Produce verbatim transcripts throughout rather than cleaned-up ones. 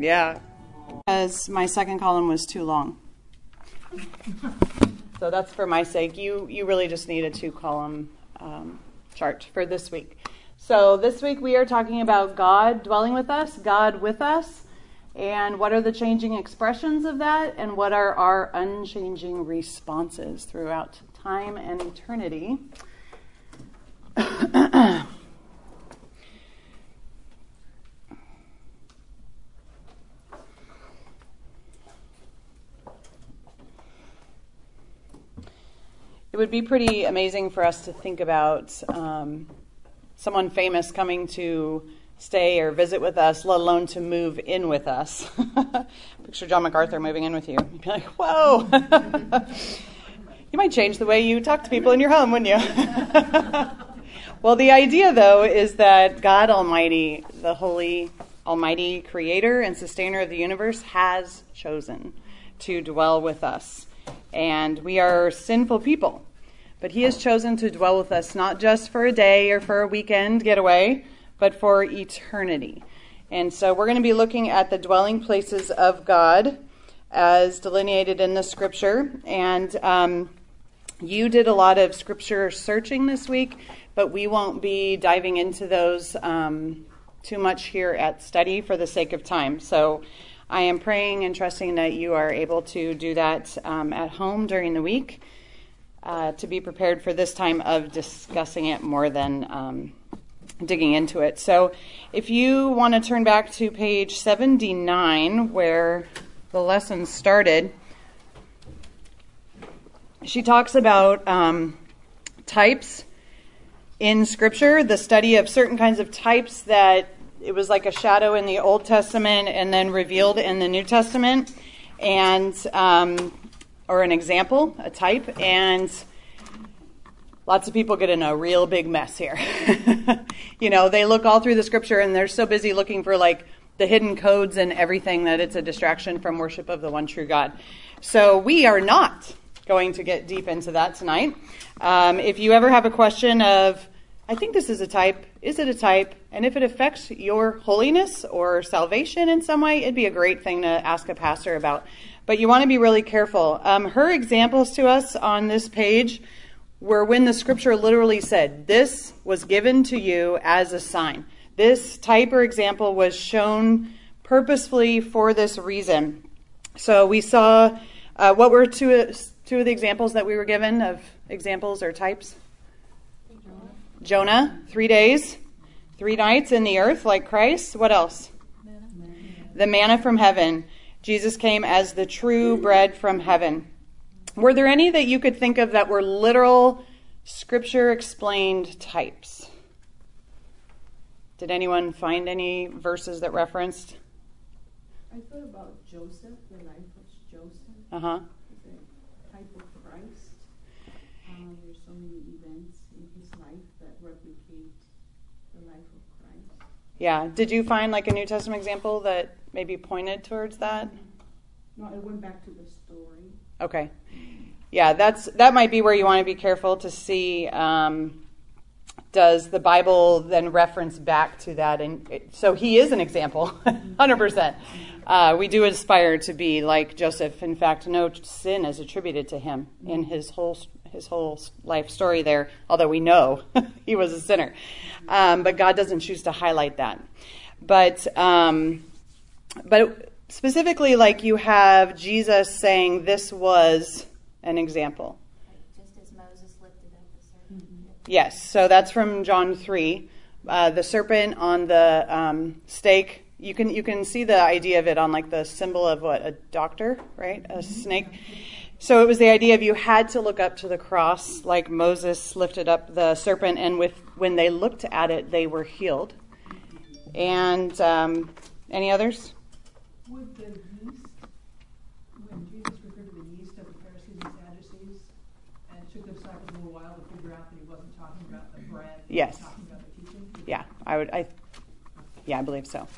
Yeah. Because my second column was too long. So that's for my sake. You you really just need a two-column um, chart for this week. So this week we are talking about God dwelling with us, God with us, and what are the changing expressions of that, and what are our unchanging responses throughout time and eternity. It would be pretty amazing for us to think about um, someone famous coming to stay or visit with us, let alone to move in with us. Picture John MacArthur moving in with you. You'd be like, whoa! You might change the way you talk to people in your home, wouldn't you? Well, the idea, though, is that God Almighty, the holy, almighty creator and sustainer of the universe, has chosen to dwell with us. And we are sinful people. But he has chosen to dwell with us not just for a day or for a weekend getaway, but for eternity. And so we're going to be looking at the dwelling places of God as delineated in the scripture. And um, you did a lot of scripture searching this week, but we won't be diving into those um, too much here at study for the sake of time. So I am praying and trusting that you are able to do that um, at home during the week uh, to be prepared for this time of discussing it more than um, digging into it. So if you want to turn back to page seventy-nine where the lesson started, she talks about um, types in Scripture, the study of certain kinds of types that it was like a shadow in the Old Testament and then revealed in the New Testament, and um, or an example, a type, and lots of people get in a real big mess here. You know, they look all through the Scripture and they're so busy looking for like the hidden codes and everything that it's a distraction from worship of the one true God. So we are not going to get deep into that tonight. Um, if you ever have a question of, I think this is a type. Is it a type? And if it affects your holiness or salvation in some way, it'd be a great thing to ask a pastor about. But you want to be really careful. Um, her examples to us on this page were when the scripture literally said, this was given to you as a sign. This type or example was shown purposefully for this reason. So we saw, uh, what were two, two of the examples that we were given of examples or types? Jonah, three days, three nights in the earth like Christ. What else? Manna. The manna from heaven. Jesus came as the true bread from heaven. Were there any that you could think of that were literal, scripture-explained types? Did anyone find any verses that referenced? I thought about Joseph, the life of Joseph. Uh-huh. It's a type of Christ. Um, there's so many events in his life that replicate the life of Christ. Yeah. Did you find like a New Testament example that maybe pointed towards that? No, I went back to the story. Okay. Yeah, that's that might be where you want to be careful to see, um, does the Bible then reference back to that? And it, so he is an example, one hundred percent. Uh, we do aspire to be like Joseph. In fact, no sin is attributed to him in his whole his whole life story there, although we know he was a sinner. Um, but God doesn't choose to highlight that. But um, but specifically, like you have Jesus saying this was an example. Just as Moses lifted up the serpent. Mm-hmm. Yes, so that's from John three. Uh, the serpent on the um, stake. You can you can see the idea of it on like the symbol of what, a doctor, right? A snake. So it was the idea of you had to look up to the cross like Moses lifted up the serpent, and with when they looked at it, they were healed. And um, any others? Would the yeast, when Jesus referred to the yeast of the Pharisees and Sadducees, and it took the disciples a little while to figure out that he wasn't talking about the bread, he yes. was talking about the teaching? Yeah, I would. I, yeah, I believe so.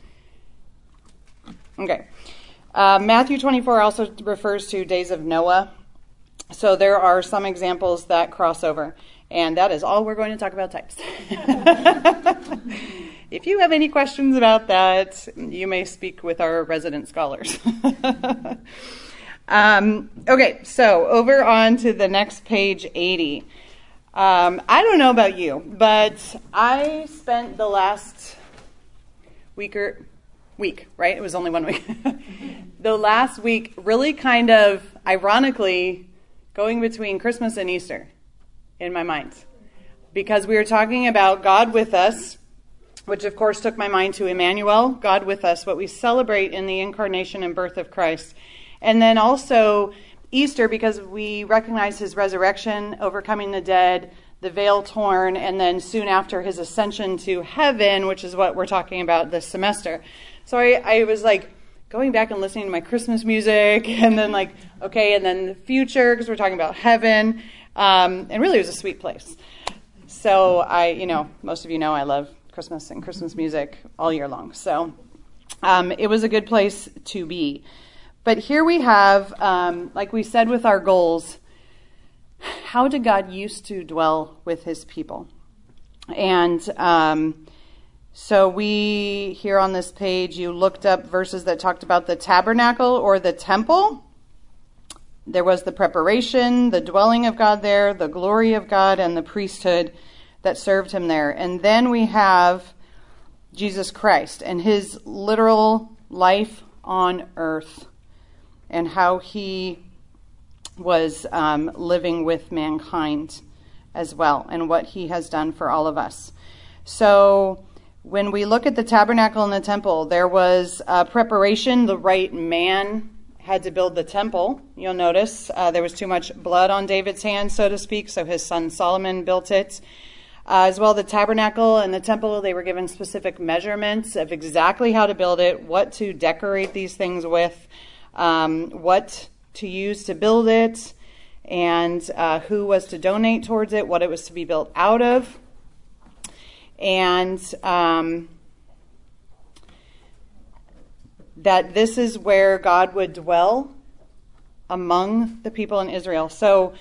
Okay. Uh, Matthew twenty-four also refers to days of Noah. So there are some examples that cross over. And that is all we're going to talk about types. if you have any questions about that, you may speak with our resident scholars. um, okay, so over on to the next page, eighty. Um, I don't know about you, but I spent the last week or week, right? It was only one week. The last week really kind of ironically going between Christmas and Easter in my mind, because we were talking about God with us, which of course took my mind to Emmanuel, God with us, what we celebrate in the incarnation and birth of Christ. And then also Easter, because we recognize his resurrection, overcoming the dead, the veil torn, and then soon after his ascension to heaven, which is what we're talking about this semester. So I, I was like going back and listening to my Christmas music, and then like, okay, and then the future, because we're talking about heaven. Um, and really it was a sweet place. So I, you know, most of you know I love Christmas and Christmas music all year long. So um, it was a good place to be. But here we have, um, like we said with our goals, how did God used to dwell with his people? And um, so we, here on this page, you looked up verses that talked about the tabernacle or the temple. There was the preparation, the dwelling of God there, the glory of God, and the priesthood that served him there. And then we have Jesus Christ and his literal life on earth and how he was um, living with mankind as well and what he has done for all of us. So when we look at the tabernacle and the temple, there was uh, preparation. The right man had to build the temple. You'll notice uh, there was too much blood on David's hands, so to speak, so his son Solomon built it. Uh, as well, the tabernacle and the temple, they were given specific measurements of exactly how to build it, what to decorate these things with, um, what to use to build it, and uh, who was to donate towards it, what it was to be built out of. And um, that this is where God would dwell among the people in Israel. So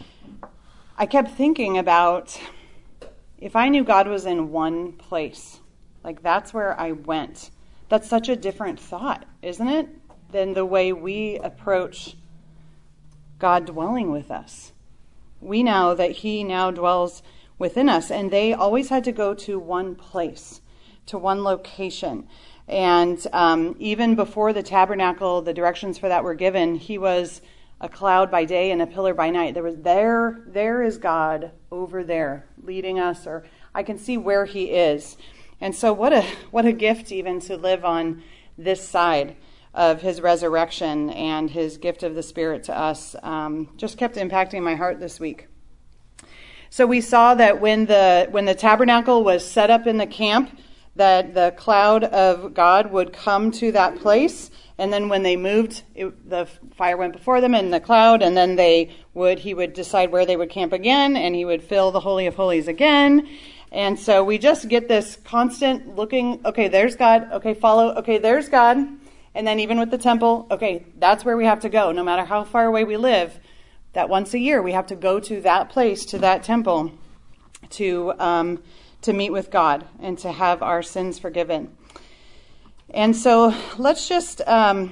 I kept thinking about, if I knew God was in one place, like that's where I went. That's such a different thought, isn't it? Than the way we approach God dwelling with us. We know that he now dwells within us, and they always had to go to one place, to one location. And um, even before the tabernacle, the directions for that were given, he was a cloud by day and a pillar by night. There was there, there is God over there leading us, or I can see where he is. And so what a what a gift even to live on this side of his resurrection and his gift of the Spirit to us. Um, just kept impacting my heart this week. So we saw that when the when the tabernacle was set up in the camp, that the cloud of God would come to that place. And then when they moved, it, the fire went before them in the cloud, and then they would, he would decide where they would camp again, and he would fill the Holy of Holies again. And so we just get this constant looking, okay, there's God, okay, follow, okay, there's God. And then even with the temple, okay, that's where we have to go, no matter how far away we live. That once a year we have to go to that place, to that temple, to um, to meet with God and to have our sins forgiven. And so let's just um,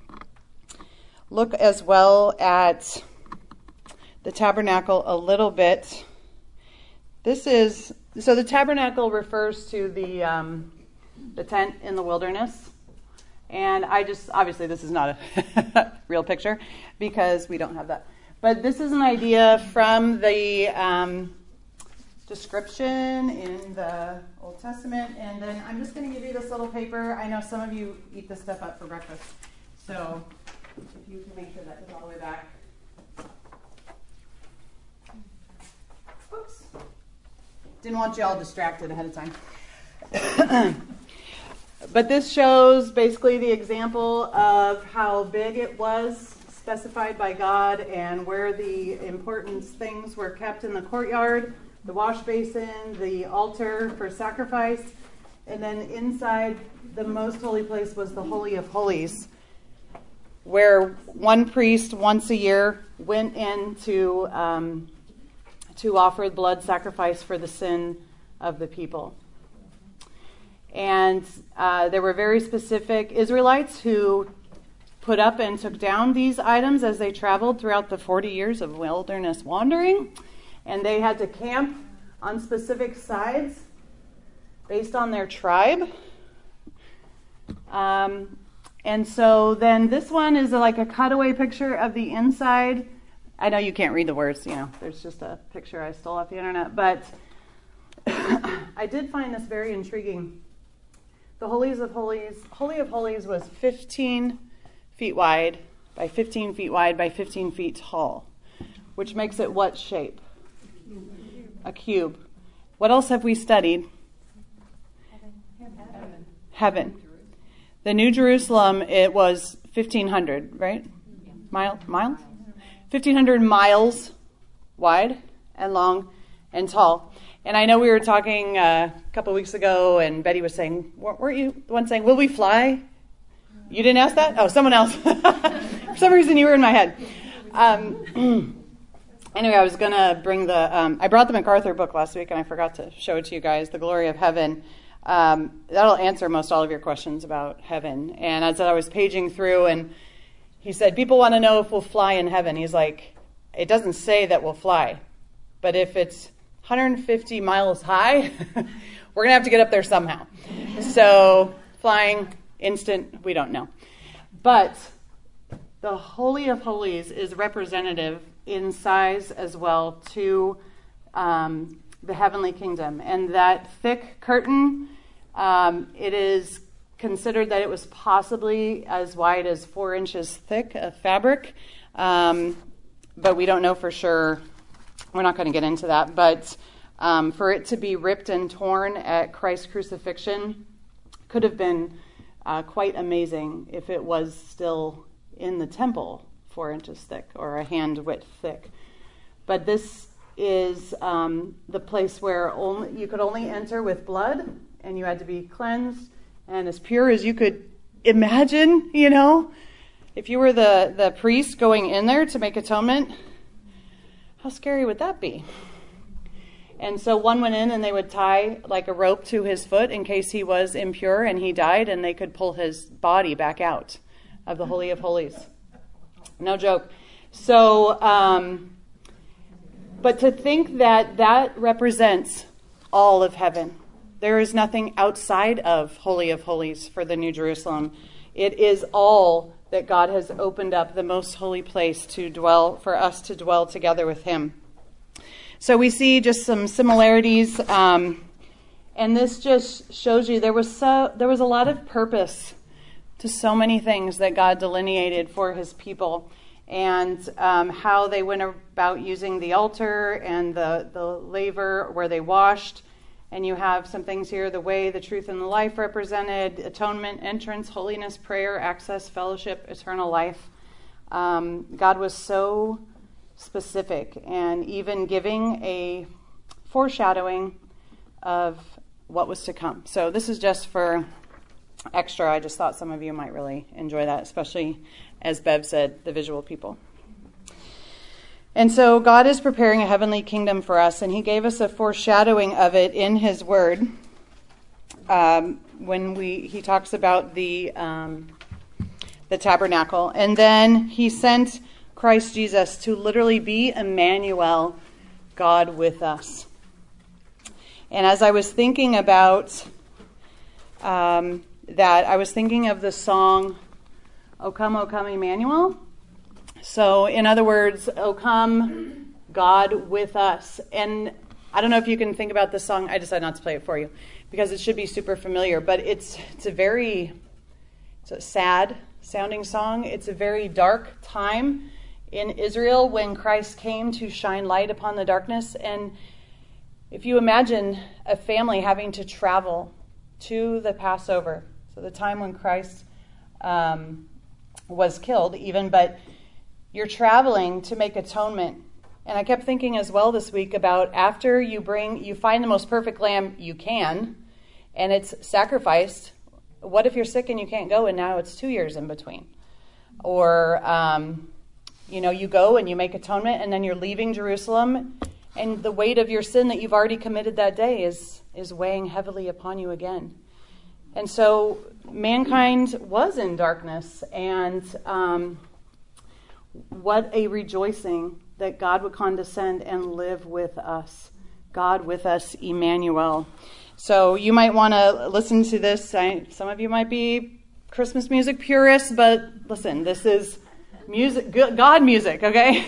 look as well at the tabernacle a little bit. This is, so the tabernacle refers to the um, the tent in the wilderness. And I just, obviously this is not a real picture because we don't have that. But this is an idea from the um, description in the Old Testament. And then I'm just going to give you this little paper. I know some of you eat this stuff up for breakfast. So if you can make sure that goes all the way back. Oops. Didn't want you all distracted ahead of time. But this shows basically the example of how big it was specified by God and where the important things were kept in the courtyard, the wash basin, the altar for sacrifice, and then inside the most holy place was the Holy of Holies, where one priest once a year went in to, um, to offer blood sacrifice for the sin of the people. And uh, there were very specific Israelites who put up and took down these items as they traveled throughout the forty years of wilderness wandering. And they had to camp on specific sides based on their tribe. Um, and so then this one is like a cutaway picture of the inside. I know you can't read the words, you know, there's just a picture I stole off the internet, but I did find this very intriguing. The Holies of Holies, Holy of Holies was fifteen feet wide by fifteen feet wide by fifteen feet tall, which makes it what shape? A cube. What else have we studied? Heaven. Heaven. The New Jerusalem, it was fifteen hundred, right? Mile, miles? fifteen hundred miles wide and long and tall. And I know we were talking uh, a couple weeks ago, and Betty was saying, weren't you the one saying, will we fly? You didn't ask that? Oh, someone else. For some reason, you were in my head. Um, anyway, I was going to bring the, um, I brought the MacArthur book last week, and I forgot to show it to you guys, The Glory of Heaven. Um, that'll answer most all of your questions about heaven. And as I was paging through, and he said, people want to know if we'll fly in heaven. He's like, it doesn't say that we'll fly. But if it's one hundred fifty miles high, we're going to have to get up there somehow. So flying, instant, we don't know. But the Holy of Holies is representative in size as well to um, the heavenly kingdom. And that thick curtain, um, it is considered that it was possibly as wide as four inches thick of fabric. Um, but we don't know for sure. We're not going to get into that. But um, for it to be ripped and torn at Christ's crucifixion could have been uh, quite amazing if it was still in the temple four inches thick or a hand width thick. But this is um, the place where only you could only enter with blood, and you had to be cleansed and as pure as you could imagine, you know. If you were the, the priest going in there to make atonement, how scary would that be? And so one went in and they would tie like a rope to his foot in case he was impure and he died, and they could pull his body back out of the Holy of Holies. No joke. So, um, but to think that that represents all of heaven. There is nothing outside of Holy of Holies for the New Jerusalem. It is all that God has opened up, the most holy place to dwell, for us to dwell together with him. So we see just some similarities, um, and this just shows you there was so there was a lot of purpose to so many things that God delineated for his people, and um, how they went about using the altar and the, the laver where they washed. And you have some things here, the way, the truth, and the life represented, atonement, entrance, holiness, prayer, access, fellowship, eternal life. Um, God was so specific, and even giving a foreshadowing of what was to come. So this is just for extra. I just thought some of you might really enjoy that, especially, as Bev said, the visual people. And so God is preparing a heavenly kingdom for us, and he gave us a foreshadowing of it in his word. Um, when we he talks about the um, the tabernacle, and then he sent Christ Jesus to literally be Emmanuel, God with us. And as I was thinking about um, that, I was thinking of the song, "O Come, O Come, Emmanuel." So, in other words, "O come, God with us." And I don't know if you can think about this song. I decided not to play it for you because it should be super familiar. But it's it's a very it's a sad sounding song. It's a very dark time in Israel when Christ came to shine light upon the darkness. And if you imagine a family having to travel to the Passover, so the time when Christ um, was killed even, but you're traveling to make atonement. And I kept thinking as well this week about after you bring, you find the most perfect lamb you can, and it's sacrificed. What if you're sick and you can't go, and now it's two years in between? Or, um, you know, you go and you make atonement, and then you're leaving Jerusalem, and the weight of your sin that you've already committed that day is is weighing heavily upon you again. And so mankind was in darkness, and um, what a rejoicing that God would condescend and live with us. God with us, Emmanuel. So you might want to listen to this. I, some of you might be Christmas music purists, but listen, this is music, God music, okay?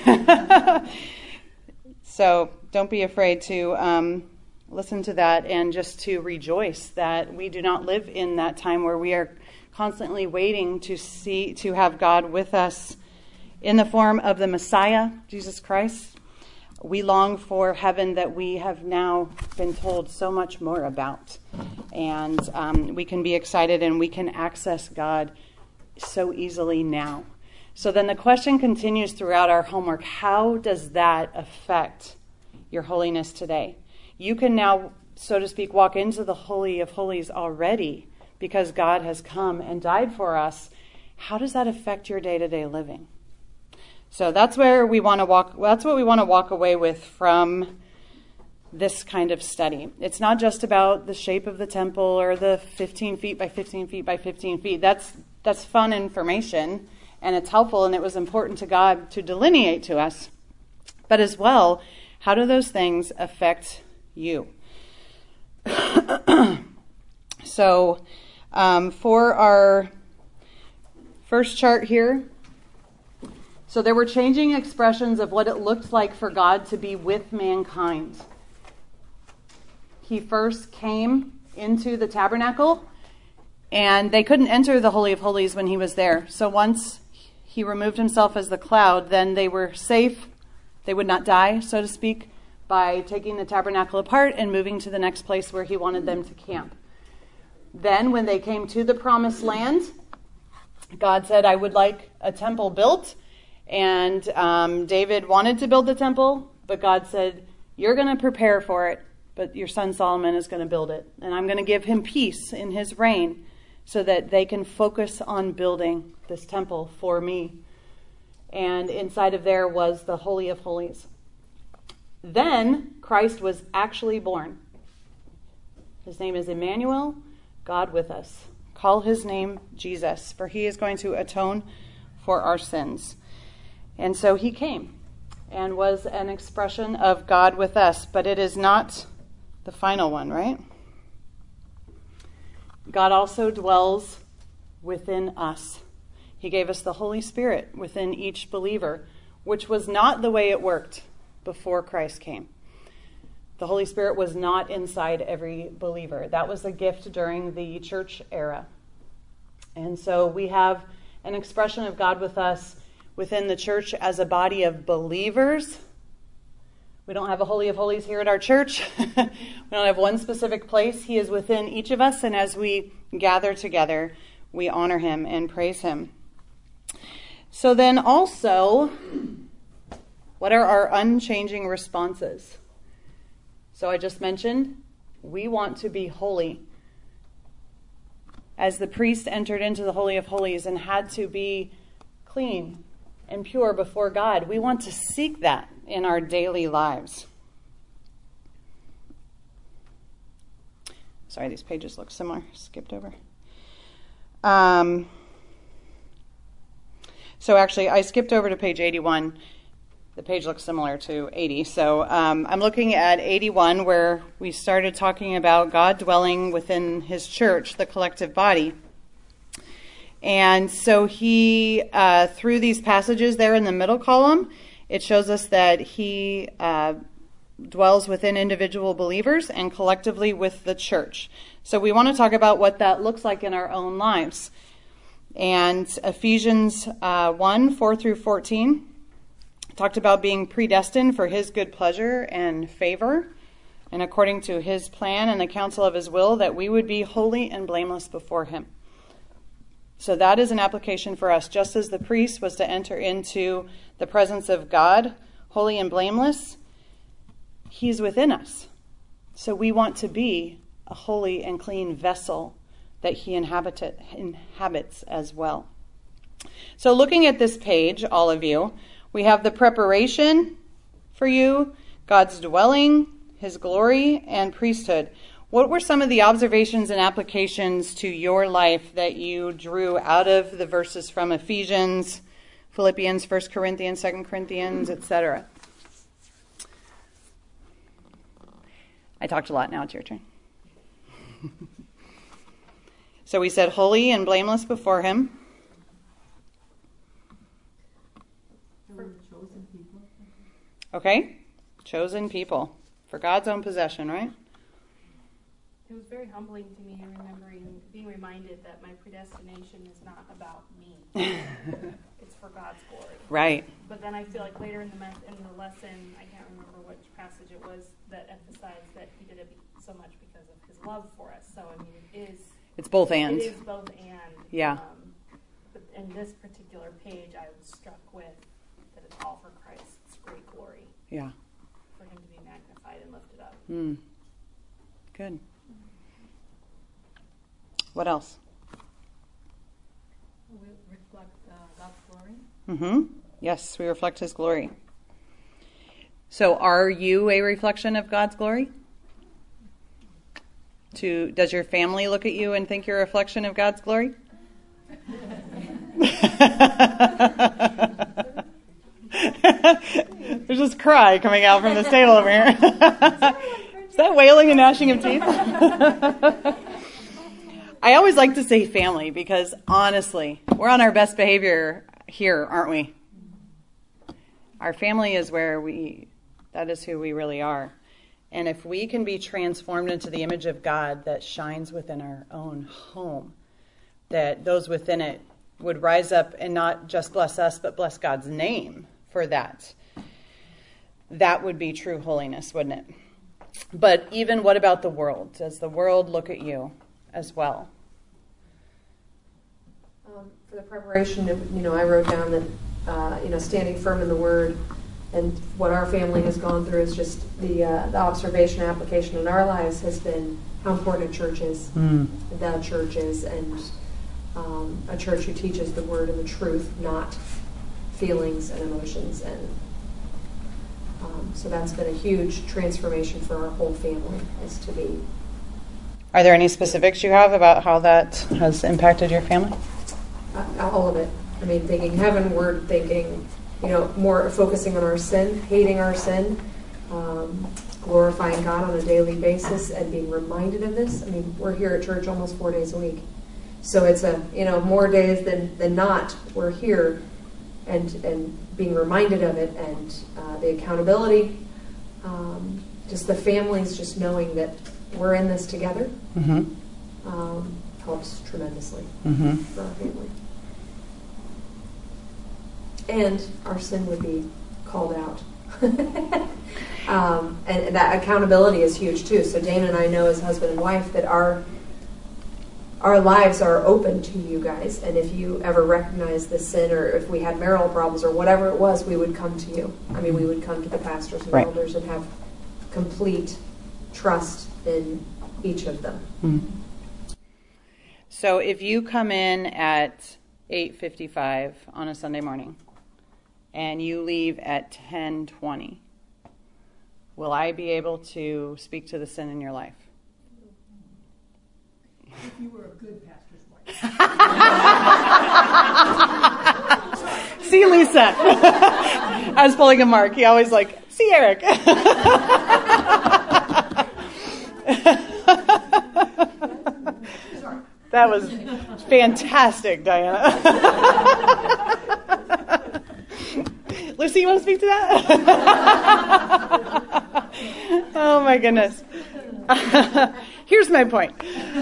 So don't be afraid to um, listen to that and just to rejoice that we do not live in that time where we are constantly waiting to see, to have God with us in the form of the Messiah, Jesus Christ. We long for heaven that we have now been told so much more about. And um, we can be excited and we can access God so easily now. So then the question continues throughout our homework. How does that affect your holiness today? You can now, so to speak, walk into the Holy of Holies already because God has come and died for us. How does that affect your day-to-day living? So that's where we want to walk. That's what we want to walk away with from this kind of study. It's not just about the shape of the temple or the fifteen feet by fifteen feet by fifteen feet. That's that's fun information, and it's helpful, and it was important to God to delineate to us. But as well, how do those things affect you? So um, for our first chart here, so there were changing expressions of what it looked like for God to be with mankind. He first came into the tabernacle, and they couldn't enter the Holy of Holies when he was there. So once he removed himself as the cloud, then they were safe. They would not die, so to speak, by taking the tabernacle apart and moving to the next place where he wanted them to camp. Then when they came to the promised land, God said, I would like a temple built. And um, David wanted to build the temple, but God said, you're going to prepare for it, but your son Solomon is going to build it. And I'm going to give him peace in his reign so that they can focus on building this temple for me. And inside of there was the Holy of Holies. Then Christ was actually born. His name is Emmanuel, God with us. Call his name Jesus, for he is going to atone for our sins. And so he came and was an expression of God with us, but it is not the final one, right? God also dwells within us. He gave us the Holy Spirit within each believer, which was not the way it worked before Christ came. The Holy Spirit was not inside every believer. That was a gift during the church era. And so we have an expression of God with us within the church as a body of believers. We don't have a Holy of Holies here at our church. We don't have one specific place. He is within each of us, and as we gather together, we honor him and praise him. So then also, what are our unchanging responses? So I just mentioned, we want to be holy. As the priest entered into the Holy of Holies and had to be clean and pure before God, we want to seek that in our daily lives. Sorry, these pages look similar. Skipped over. Um, so actually, I skipped over to page eighty-one. The page looks similar to eighty. So um, I'm looking at eighty-one, where we started talking about God dwelling within his church, the collective body. And so he, uh, through these passages there in the middle column, it shows us that he uh, dwells within individual believers and collectively with the church. So we want to talk about what that looks like in our own lives. And Ephesians uh, one, four through fourteen talked about being predestined for his good pleasure and favor, and according to his plan and the counsel of his will, that we would be holy and blameless before him. So that is an application for us. Just as the priest was to enter into the presence of God, holy and blameless, he's within us. So we want to be a holy and clean vessel that he inhabited, inhabits as well. So looking at this page, all of you, we have the preparation for you, God's dwelling, his glory, and priesthood. What were some of the observations and applications to your life that you drew out of the verses from Ephesians, Philippians, First Corinthians, Second Corinthians, et cetera? I talked a lot. Now it's your turn. So we said holy and blameless before him. For chosen people. Okay. Chosen people. For God's own possession, right? It was very humbling to me, remembering, being reminded that my predestination is not about me. It's for God's glory. Right. But then I feel like later in the mes- in the lesson, I can't remember which passage it was that emphasized that he did it be- so much because of his love for us. So I mean, it is. It's both and. It is both and. Yeah. Um, but in this particular page, I was struck with that it's all for Christ's great glory. Yeah. For him to be magnified and lifted up. Mm. Good. What else? We reflect uh, God's glory. Mm-hmm. Yes, we reflect his glory. So are you a reflection of God's glory? To, does your family look at you and think you're a reflection of God's glory? There's just cry coming out from this table over here. Is that wailing and gnashing of teeth? I always like to say family because, honestly, we're on our best behavior here, aren't we? Our family is where we, that is who we really are. And if we can be transformed into the image of God that shines within our own home, that those within it would rise up and not just bless us, but bless God's name for that, that would be true holiness, wouldn't it? But even what about the world? Does the world look at you as well? Um, for the preparation, you know, I wrote down that, uh, you know, standing firm in the Word, and what our family has gone through is just the uh, the observation and application in our lives has been how important a church is, Mm. the church is, and um, a church who teaches the Word and the truth, not feelings and emotions. And um, so that's been a huge transformation for our whole family, is to be. Are there any specifics you have about how that has impacted your family? Uh, all of it. I mean, thinking heaven, word thinking, you know, more focusing on our sin, hating our sin, um, glorifying God on a daily basis, and being reminded of this. I mean, we're here at church almost four days a week. So it's a, you know, more days than, than not, we're here and and being reminded of it, and uh, the accountability, um, just the families just knowing that we're in this together, Mm-hmm. um, helps tremendously Mm-hmm. for our family. And our sin would be called out. um, and that accountability is huge too. So Dana and I know as husband and wife that our our lives are open to you guys. And if you ever recognize the sin, or if we had marital problems or whatever it was, we would come to you. I mean, we would come to the pastors and Right. elders and have complete trust in each of them. Mm-hmm. So if you come in at eight fifty-five on a Sunday morning and you leave at ten twenty, will I be able to speak to the sin in your life? If you were a good pastor's wife. See, Lisa. I was pulling a Mark. He always like, see, Eric. That was fantastic, Diana. Lucy, you want to speak to that? Oh, my goodness. Here's my point.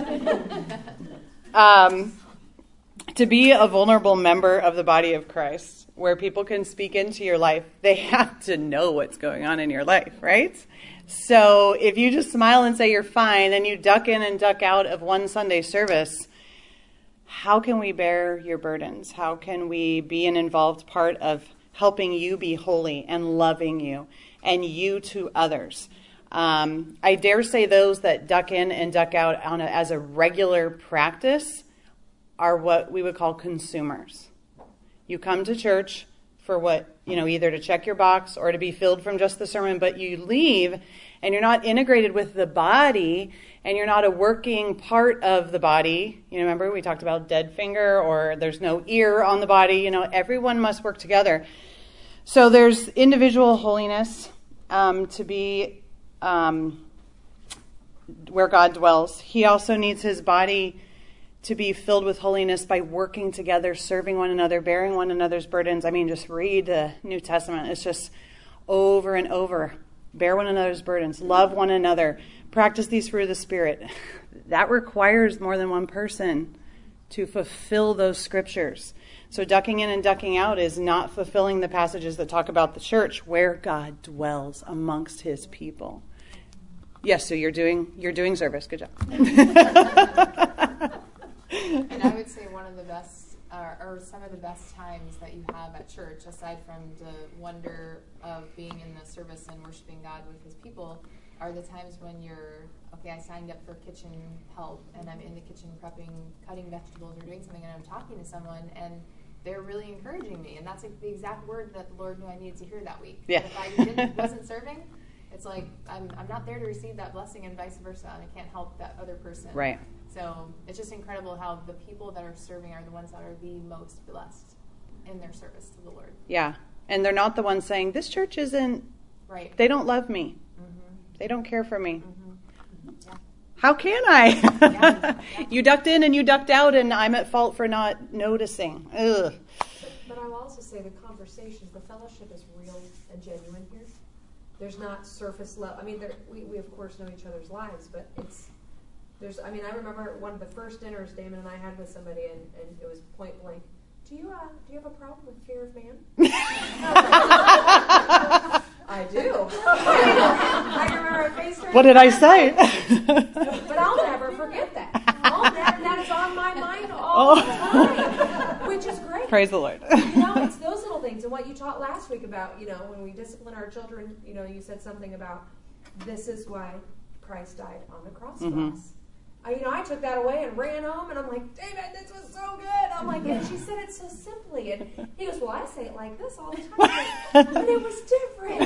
Um, to be a vulnerable member of the body of Christ, where people can speak into your life, they have to know what's going on in your life, right? So if you just smile and say you're fine, and you duck in and duck out of one Sunday service, how can we bear your burdens? How can we be an involved part of helping you be holy and loving you and you to others? Um, I dare say those that duck in and duck out on a, as a regular practice are what we would call consumers. You come to church for what, you know, either to check your box or to be filled from just the sermon, but you leave and you're not integrated with the body and you're not a working part of the body. You know, remember we talked about dead finger or there's no ear on the body. You know, everyone must work together. So there's individual holiness um, to be um, where God dwells. He also needs his body to be filled with holiness by working together, serving one another, bearing one another's burdens. I mean, just read the New Testament. It's just over and over. Bear one another's burdens. Love one another. Practice these fruit of the Spirit. That requires more than one person to fulfill those scriptures. So ducking in and ducking out is not fulfilling the passages that talk about the church where God dwells amongst his people. Yes, so you're doing you're doing service. Good job. And I would say one of the best, uh, or some of the best times that you have at church, aside from the wonder of being in the service and worshiping God with his people, are the times when you're, okay, I signed up for kitchen help, and I'm in the kitchen prepping, cutting vegetables or doing something, and I'm talking to someone, and they're really encouraging me. And that's like the exact word that the Lord knew I needed to hear that week. Yeah. If I didn't, wasn't serving, it's like I'm, I'm not there to receive that blessing and vice versa, and I can't help that other person. Right. So it's just incredible how the people that are serving are the ones that are the most blessed in their service to the Lord. Yeah. And they're not the ones saying, this church isn't, right. They don't love me. Mm-hmm. They don't care for me. Mm-hmm. Yeah. How can I? Yeah. Yeah. You ducked in and you ducked out, and I'm at fault for not noticing. Ugh. But I will also say the conversations, the fellowship is real and genuine here. There's not surface level. I mean, there, we, we of course know each other's lives, but it's, there's, I mean, I remember one of the first dinners Damon and I had with somebody, and, and it was point blank, do you, uh, do you have a problem with fear of man? I do. I remember I faced her. What did I say? But I'll never forget that. I'll never, that is on my mind all the time, which is great. Praise the Lord. You know, it's those little things. And what you taught last week about, you know, when we discipline our children, you know, you said something about this is why Christ died on the cross Mm-hmm. for us. I, you know, I took that away and ran home, and I'm like, David, this was so good. I'm like, and she said it so simply. And he goes, well, I say it like this all the time. Like, but it was different.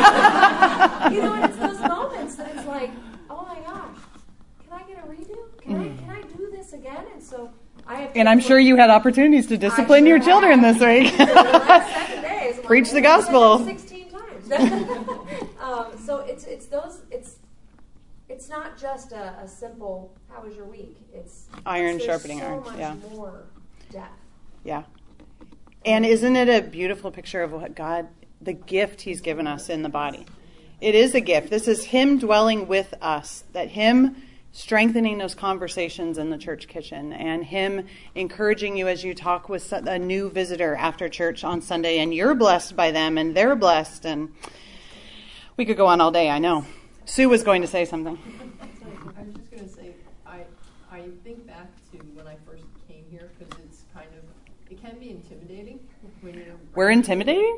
You know, and it's those moments that it's like, oh my gosh, can I get a redo? Can I can I do this again? And so I have. And I'm sure you had opportunities to discipline sure your children have. this week. The last seven days, I'm Preach like, the I gospel. said that Sixteen times. um, so it's it's those it's. It's not just a, a simple, how was your week? It's Iron there's sharpening so iron, much yeah. more depth. Yeah. And isn't it a beautiful picture of what God, the gift he's given us in the body? It is a gift. This is him dwelling with us, that him strengthening those conversations in the church kitchen, and him encouraging you as you talk with a new visitor after church on Sunday, and you're blessed by them and they're blessed. And we could go on all day, I know. Sue was going to say something. I was just going to say, I I think back to when I first came here, because it's kind of, it can be intimidating when you're... We're intimidating?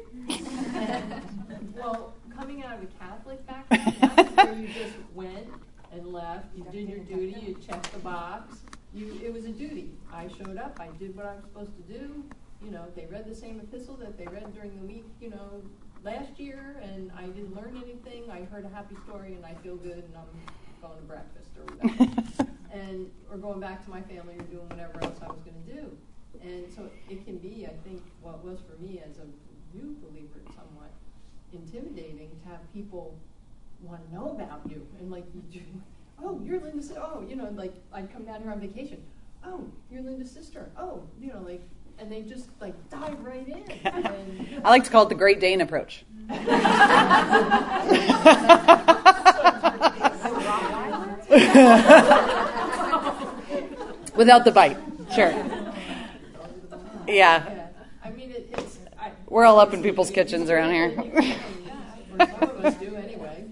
Well, coming out of a Catholic background, that's where you just went and left, you did your duty, you checked the box, you it was a duty. I showed up, I did what I was supposed to do, you know, they read the same epistle that they read during the week, you know, last year, and I didn't learn anything. I heard a happy story, and I feel good, and I'm going to breakfast or whatever, and or going back to my family or doing whatever else I was going to do. And so it can be, I think, what was for me as a new believer, somewhat intimidating to have people want to know about you, and like you do. Oh, you're Linda's. Oh, you know, like I'd come down here on vacation. Oh, you're Linda's sister. Oh, you know, like. And they just like dive right in. And, I like to call it the Great Dane approach. Without the bite, sure. Yeah. yeah. I mean, it, it's. I, We're all up in people's kitchens around here. Or some of us do anyway.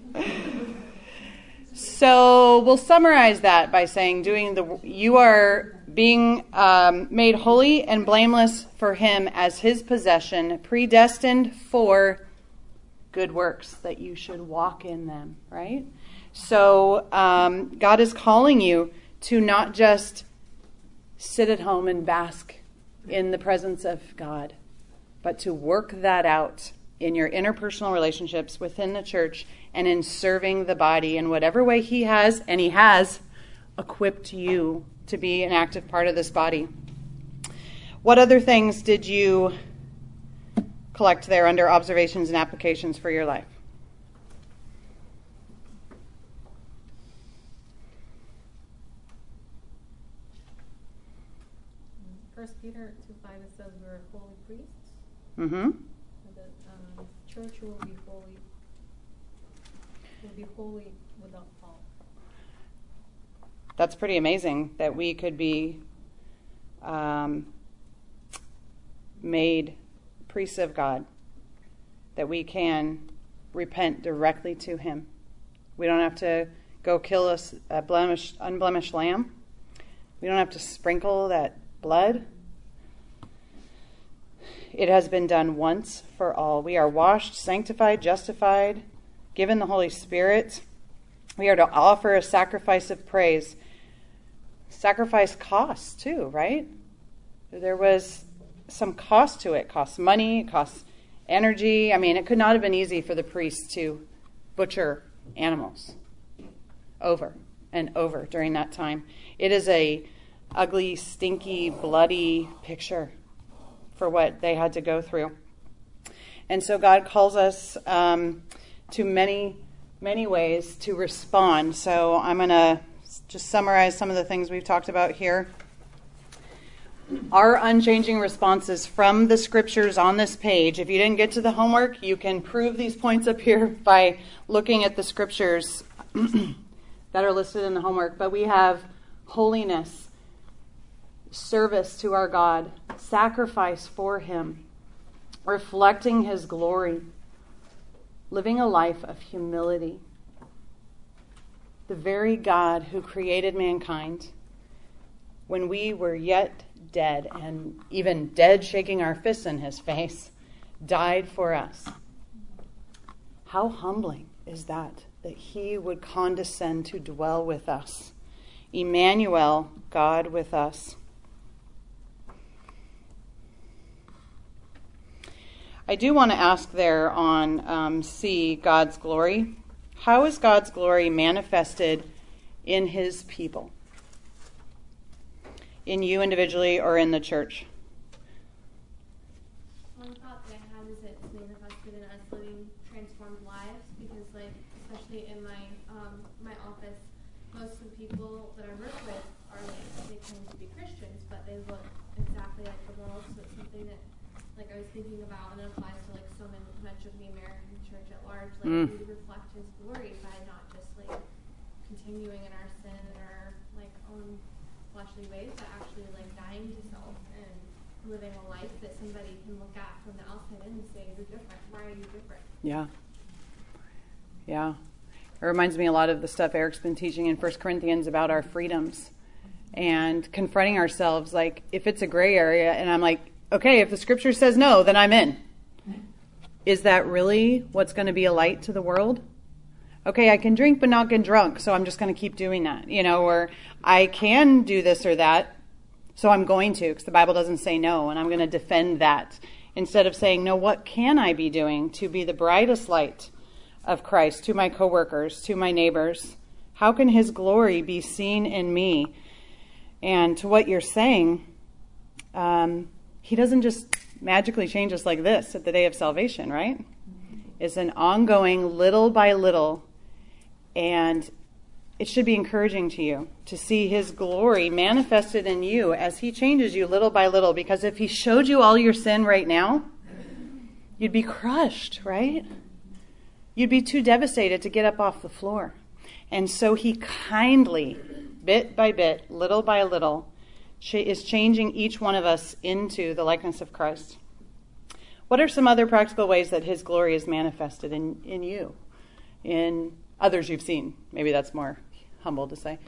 So we'll summarize that by saying, doing the you are being um, made holy and blameless for him as his possession, predestined for good works, that you should walk in them, right? So um, God is calling you to not just sit at home and bask in the presence of God, but to work that out in your interpersonal relationships within the church and in serving the body in whatever way he has, and he has equipped you to be an active part of this body. What other things did you collect there under observations and applications for your life? First Peter two five, it says we're holy priests. Mm-hmm. The um, church will be holy, will be holy without fault. That's pretty amazing that we could be um, made priests of God, that we can repent directly to him. We don't have to go kill a, a blemished, unblemished lamb. We don't have to sprinkle that blood. It has been done once for all. We are washed, sanctified, justified, given the Holy Spirit. We are to offer a sacrifice of praise. Sacrifice costs too, right? There was some cost to it. It costs money, it costs energy. I mean, it could not have been easy for the priests to butcher animals over and over during that time. It is a ugly, stinky, bloody picture for what they had to go through. And so God calls us um, to many, many ways to respond. So I'm going to just summarize some of the things we've talked about here. Our unchanging responses from the scriptures on this page. If you didn't get to the homework, you can prove these points up here by looking at the scriptures that are listed in the homework. But we have holiness, service to our God, sacrifice for him, reflecting his glory, living a life of humility. The very God who created mankind, when we were yet dead, and even dead shaking our fists in his face, died for us. How humbling is that, that he would condescend to dwell with us. Emmanuel, God with us. I do want to ask there on um, C, God's glory. How is God's glory manifested in his people? In you individually or in the church? One thought that I had is that it's manifested in us living transformed lives, because, like, especially in my um, my office, most of the people that I work with are like, they claim to be Christians, but they look exactly like the world. So it's something that, like, I was thinking about, and it applies to like so much of the American church at large. Like, Mm. we reflect his glory by not just like continuing in our sin and our like own fleshly ways, but actually like dying to self and living a life that somebody can look at from the outside in and say, you're different. Why are you different? Yeah. Yeah. It reminds me a lot of the stuff Eric's been teaching in First Corinthians about our freedoms and confronting ourselves. Like, if it's a gray area and I'm like, okay, if the scripture says no, then I'm in. Is that really what's going to be a light to the world? Okay, I can drink but not get drunk, so I'm just going to keep doing that. You know, or I can do this or that, so I'm going to, because the Bible doesn't say no, and I'm going to defend that. Instead of saying, no, what can I be doing to be the brightest light of Christ to my coworkers, to my neighbors? How can his glory be seen in me? And to what you're saying, um, he doesn't just magically change us like this at the day of salvation, right? It's an ongoing, little by little, and it should be encouraging to you to see his glory manifested in you as he changes you little by little, because if he showed you all your sin right now, you'd be crushed, right? You'd be too devastated to get up off the floor. And so he kindly, bit by bit, little by little, is changing each one of us into the likeness of Christ. What are some other practical ways that his glory is manifested in, in you, in others you've seen? Maybe that's more humble to say.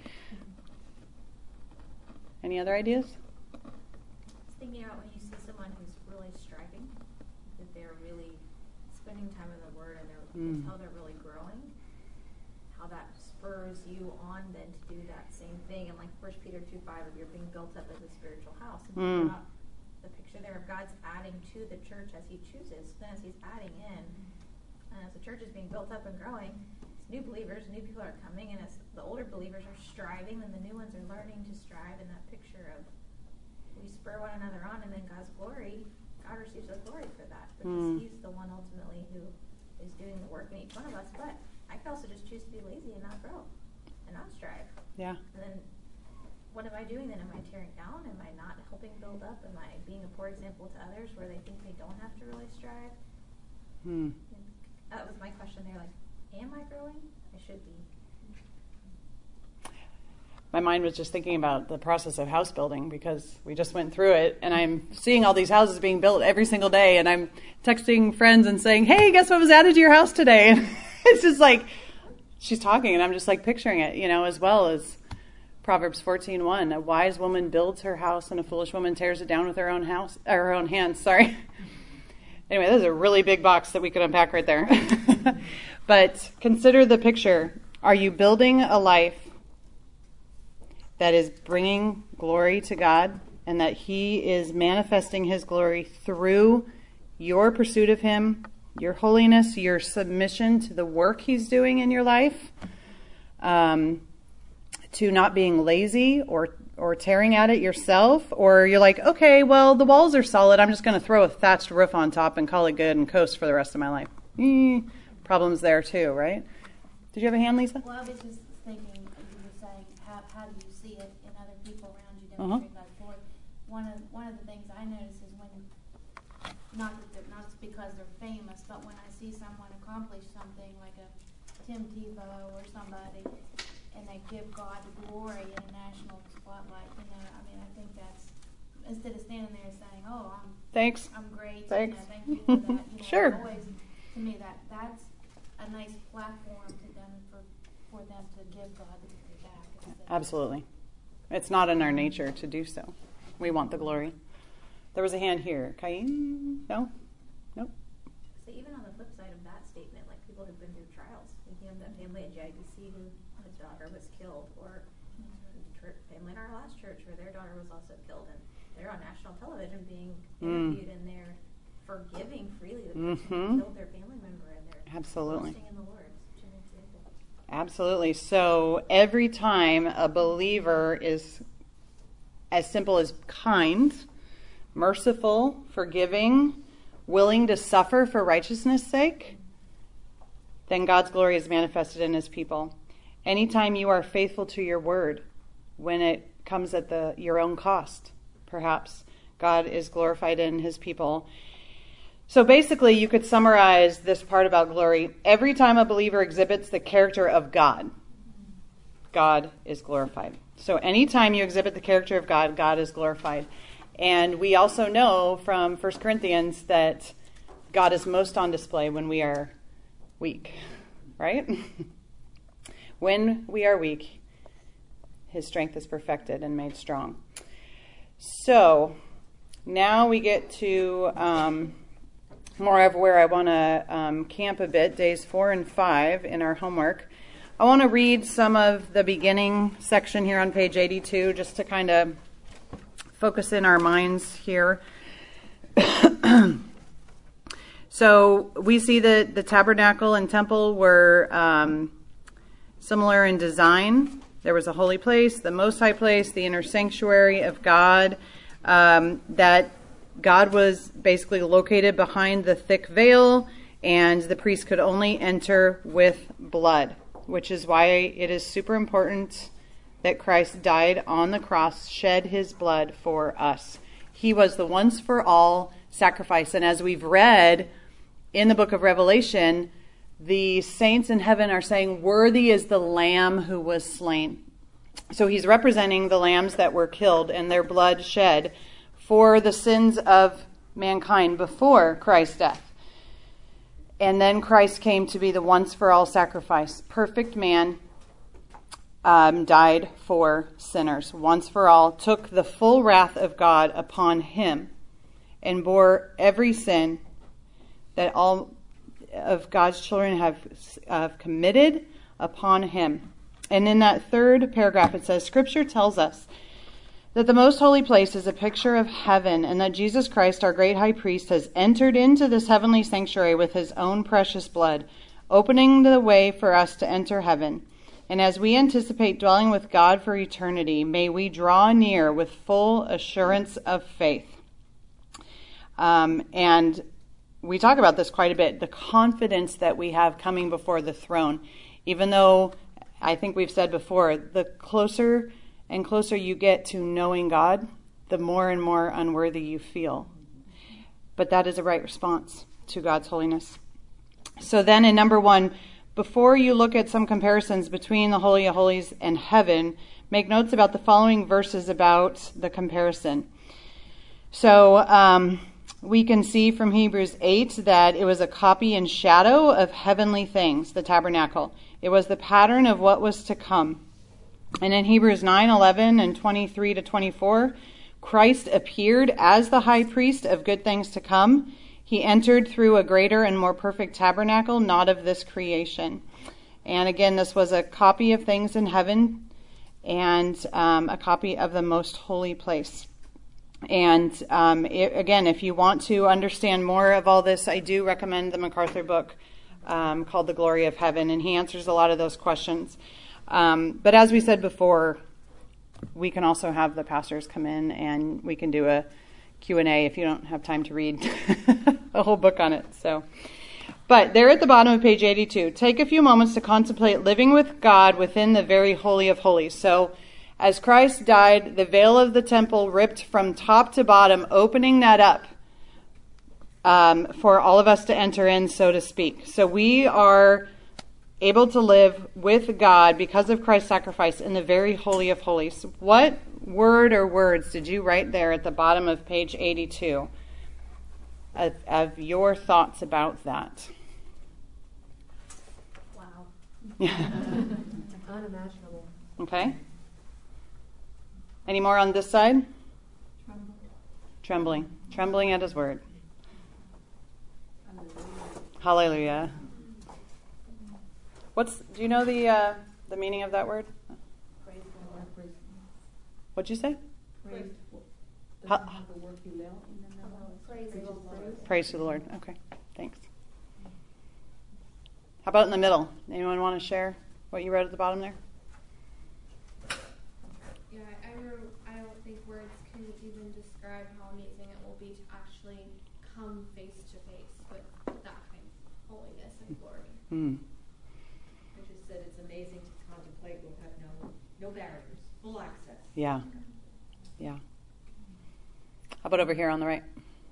Any other ideas? Just thinking out when you see someone who's really striving, that they're really spending time in the Word and they're, Mm. how they're really growing, how that spurs you on then to do that same thing. And like First Peter two five, you're being built up as a spiritual house. And Mm. think about the picture picture there of God's adding to the church as he chooses, then as he's adding in, and as the church is being built up and growing, new believers, new people are coming, and as the older believers are striving, then the new ones are learning to strive in that picture of we spur one another on, and then God's glory, God receives the glory for that, because mm. he's the one ultimately who is doing the work in each one of us. But I could also just choose to be lazy and not grow and not strive. Yeah. And then what am I doing then? Am I tearing down? Am I not helping build up? Am I being a poor example to others where they think they don't have to really strive? Hmm. That was my question there. Like, am I growing? I should be. My mind was just thinking about the process of house building because we just went through it, and I'm seeing all these houses being built every single day, and I'm texting friends and saying, hey, guess what was added to your house today? And it's just like, she's talking, and I'm just like picturing it, you know, as well as Proverbs fourteen one. A wise woman builds her house, and a foolish woman tears it down with her own house, or her own hands, sorry. Anyway, this is a really big box that we could unpack right there. But consider the picture. Are you building a life that is bringing glory to God, and that he is manifesting his glory through your pursuit of him, your holiness, your submission to the work he's doing in your life, um, to not being lazy or or tearing at it yourself, or you're like, okay, well, the walls are solid, I'm just going to throw a thatched roof on top and call it good and coast for the rest of my life. Mm, problems there too, right? Did you have a hand, Lisa? Well, I was just thinking, you were saying, how, how do you see it in other people around you Uh-huh. demonstrating God's glory? One of one of the things I notice is when, not that they're, not because they're famous, but when I see someone accomplish something like a Tim Tebow or somebody, and they give God the glory in a national spotlight, you know, I mean, I think that's, instead of standing there saying, oh, I'm Thanks. I'm great, Thanks. you know, thank you for that, you know, Sure. always, to me, that that's a nice platform to them for, for them to give God the glory back. instead of- Absolutely. It's not in our nature to do so. We want the glory. There was a hand here. Cain? No? Nope. So even on the flip side of that statement, like people who've been through trials, we have that family at J I B C who his daughter was killed, or a family in our last church where their daughter was also killed, and they're on national television being interviewed, mm. and they're forgiving freely the person Mm-hmm. who killed their family member, and they're Absolutely. trusting in the Lord. Such an example. Absolutely. So every time a believer is as simple as kind, merciful, forgiving, willing to suffer for righteousness' sake, then God's glory is manifested in his people. Anytime you are faithful to your word, when it comes at the your own cost, perhaps, God is glorified in his people. So basically, you could summarize this part about glory. Every time a believer exhibits the character of God, God is glorified. So anytime you exhibit the character of God, God is glorified. And we also know from First Corinthians that God is most on display when we are weak, right? When we are weak, his strength is perfected and made strong. So now we get to um, more of where I want to um, camp a bit, days four and five in our homework. I want to read some of the beginning section here on page eighty-two just to kind of focus in our minds here. So we see that the tabernacle and temple were um, similar in design. There was a holy place, the most high place, the inner sanctuary of God, um, that God was basically located behind the thick veil, and the priest could only enter with blood, which is why it is super important that Christ died on the cross, shed his blood for us. He was the once for all sacrifice. And as we've read in the book of Revelation, the saints in heaven are saying, worthy is the Lamb who was slain. So he's representing the lambs that were killed and their blood shed for the sins of mankind before Christ's death. And then Christ came to be the once for all sacrifice. Perfect man, um, died for sinners once for all, took the full wrath of God upon him, and bore every sin that all of God's children have uh, committed upon him. And in that third paragraph, it says, Scripture tells us that the most holy place is a picture of heaven, and that Jesus Christ, our great high priest, has entered into this heavenly sanctuary with his own precious blood, opening the way for us to enter heaven. And as we anticipate dwelling with God for eternity, may we draw near with full assurance of faith. Um, and we talk about this quite a bit, the confidence that we have coming before the throne. Even though, I think we've said before, the closer and closer you get to knowing God, the more and more unworthy you feel. But that is a right response to God's holiness. So then in number one, before you look at some comparisons between the Holy of Holies and heaven, make notes about the following verses about the comparison. So um, we can see from Hebrews eight that it was a copy and shadow of heavenly things, the tabernacle. It was the pattern of what was to come. And in Hebrews nine, eleven, and twenty-three to twenty-four, Christ appeared as the high priest of good things to come. He entered through a greater and more perfect tabernacle, not of this creation. And again, this was a copy of things in heaven and um, a copy of the most holy place. And um, it, again, if you want to understand more of all this, I do recommend the MacArthur book um, called The Glory of Heaven, and he answers a lot of those questions. Um, but as we said before, we can also have the pastors come in and we can do a Q and A if you don't have time to read a whole book on it. So, but there at the bottom of page eighty-two, take a few moments to contemplate living with God within the very holy of holies. So as Christ died, the veil of the temple ripped from top to bottom, opening that up um, for all of us to enter in, so to speak. So we are able to live with God because of Christ's sacrifice in the very holy of holies. What word or words did you write there at the bottom of page eighty-two of, of your thoughts about that? Wow. Yeah. Unimaginable. Okay. Any more on this side? Tremble. Trembling. Trembling at his word. Hallelujah. What's, do you know the uh, the meaning of that word? Praise the Lord. Praise What'd you say? Praise the Ha- Lord. The work you left in the middle. Praise the Lord. Praise to the Lord. Okay, thanks. How about in the middle? Anyone want to share what you read at the bottom there? Yeah, I wrote, I don't think words can even describe how amazing it will be to actually come face to face with that kind of holiness and glory. Hmm. I just said it's amazing to contemplate. We'll have no, no barriers, full access. Yeah. Yeah. How about over here on the right?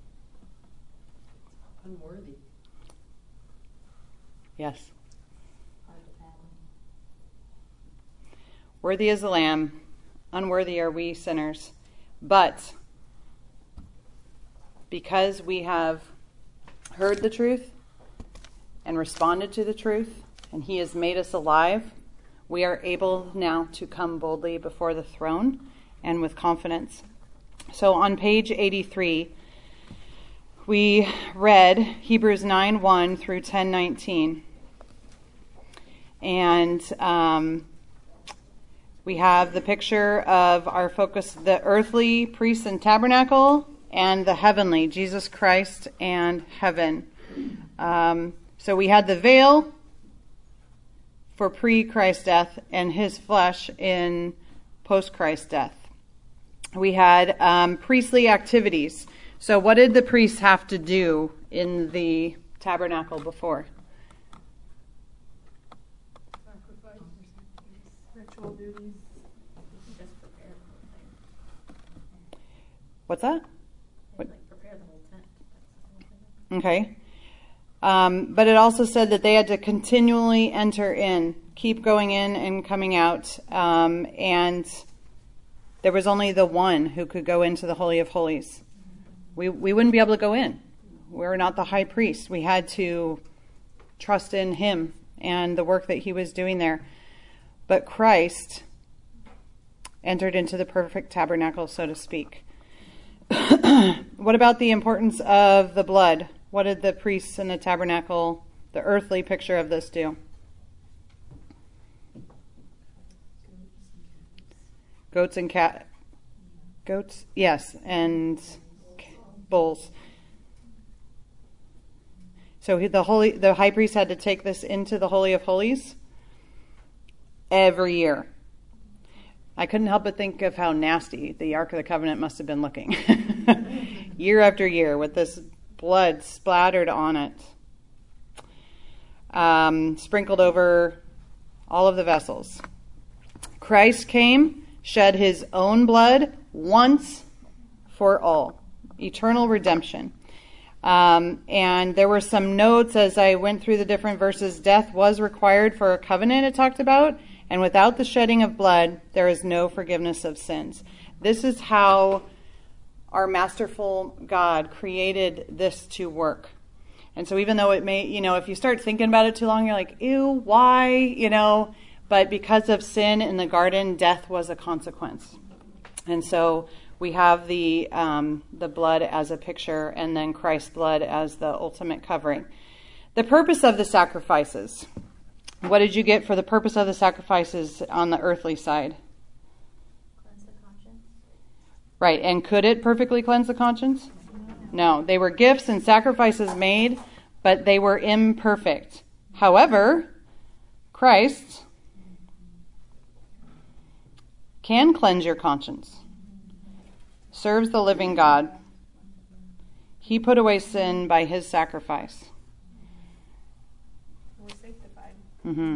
Unworthy. Yes. Worthy is the Lamb, unworthy are we sinners. But because we have heard the truth and responded to the truth, and he has made us alive, we are able now to come boldly before the throne and with confidence. So on page eighty-three, we read Hebrews nine one through ten nineteen. And um, we have the picture of our focus, the earthly priest and tabernacle, and the heavenly, Jesus Christ and heaven. Um, so we had the veil for pre-Christ death and his flesh in post-Christ death. We had um, priestly activities. So what did the priests have to do in the tabernacle before? Ritual duties. Just prepare the whole thing. What's that? They, like prepare the whole tent. That's the whole thing. Okay. Um, but it also said that they had to continually enter in, keep going in and coming out. Um, and there was only the one who could go into the Holy of Holies. We we wouldn't be able to go in. We're not the high priest. We had to trust in him and the work that he was doing there. But Christ entered into the perfect tabernacle, so to speak. What about the importance of the blood? What did the priests in the tabernacle, the earthly picture of this, do? Goats and cat. Goats, yes, and bulls. So he- the holy, the high priest had to take this into the Holy of Holies every year. I couldn't help but think of how nasty the Ark of the Covenant must have been looking. Year after year with this blood splattered on it. Um, sprinkled over all of the vessels. Christ came, shed his own blood once for all. Eternal redemption. Um, and there were some notes as I went through the different verses. Death was required for a covenant, it talked about. And without the shedding of blood, there is no forgiveness of sins. This is how our masterful God created this to work. And so even though it may, you know, if you start thinking about it too long, you're like, ew, why? You know, but because of sin in the garden, death was a consequence. And so we have the um, the blood as a picture, and then Christ's blood as the ultimate covering. The purpose of the sacrifices. What did you get for the purpose of the sacrifices on the earthly side? Cleanse the conscience. Right, and could it perfectly cleanse the conscience? No, they were gifts and sacrifices made, but they were imperfect. However, Christ can cleanse your conscience. Serves the living God. He put away sin by his sacrifice. We're sanctified. Mm-hmm.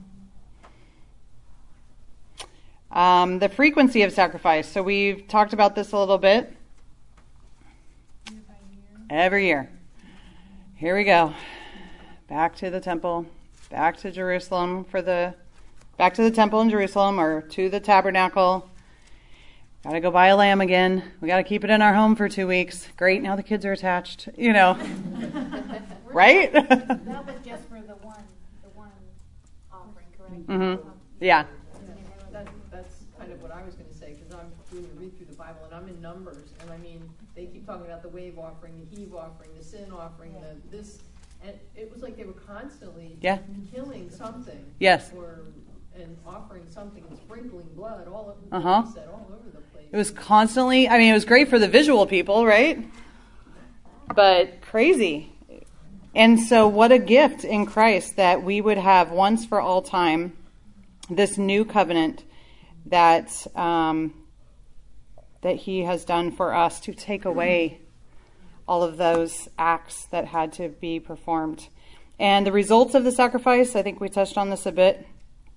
Um, the frequency of sacrifice. So we've talked about this a little bit. Year by year. Every year. Here we go. Back to the temple. Back to Jerusalem for the, back to the temple in Jerusalem or to the tabernacle. Got to go buy a lamb again. We got to keep it in our home for two weeks. Great. Now the kids are attached, you know. Right? That was just for the one, the one offering, correct? Mm-hmm. Yeah. That, that's kind of what I was going to say, because I'm doing a read through the Bible, and I'm in Numbers, and I mean, they keep talking about the wave offering, the heave offering, the sin offering, the this, and it was like they were constantly Yeah. killing something. Yes. Or, and offering something and sprinkling blood all over, Uh-huh. like you said, all over the place. It was constantly, I mean, it was great for the visual people, right? But crazy. And so what a gift in Christ that we would have once for all time this new covenant that um, that he has done for us to take away all of those acts that had to be performed. And the results of the sacrifice, I think we touched on this a bit.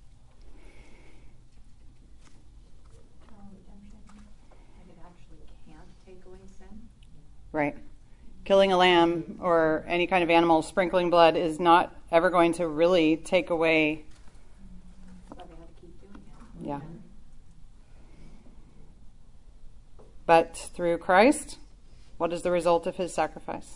It actually can't take away sin. Right. Killing a lamb or any kind of animal, sprinkling blood is not ever going to really take away. That's why they have to keep doing it. Yeah. But through Christ, what is the result of his sacrifice?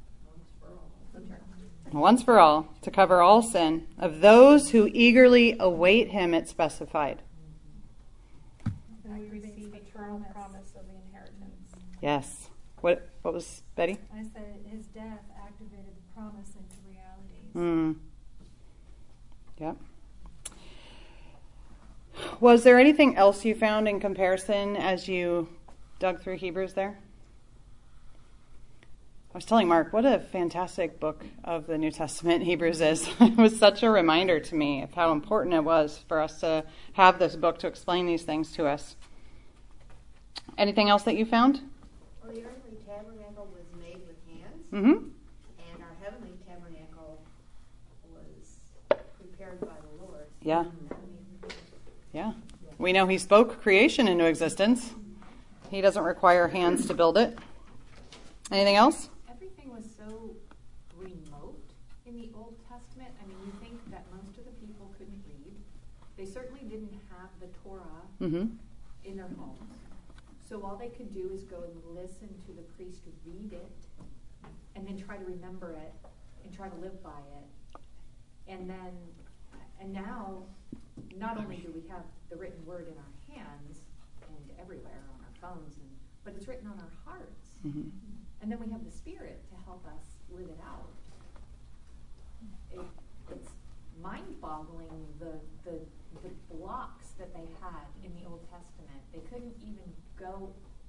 Once for all, to cover all sin of those who eagerly await him, it's specified. And we receive eternal promise of the inheritance. Yes. What what was Betty? I said his death activated the promise into reality. Hmm. Yep. Was there anything else you found in comparison as you dug through Hebrews there? I was telling Mark, what a fantastic book of the New Testament Hebrews is. It was such a reminder to me of how important it was for us to have this book to explain these things to us. Anything else that you found? Well, the earthly tabernacle was made with hands, Mm-hmm. and our heavenly tabernacle was prepared by the Lord. Yeah. Yeah. We know he spoke creation into existence. He doesn't require hands to build it. Anything else? Everything was so remote in the Old Testament. I mean, you think that most of the people couldn't read. They certainly didn't have the Torah Mm-hmm. in their homes. So all they could do is go and listen to the priest read it and then try to remember it and try to live by it. And then, and now, not only do we have the written word in our hands and everywhere on our phones, and, but it's written on our hearts. Mm-hmm. And then we have the Spirit to help us live it out. It, it's mind-boggling the, the the blocks that they had in the Old Testament. They couldn't even go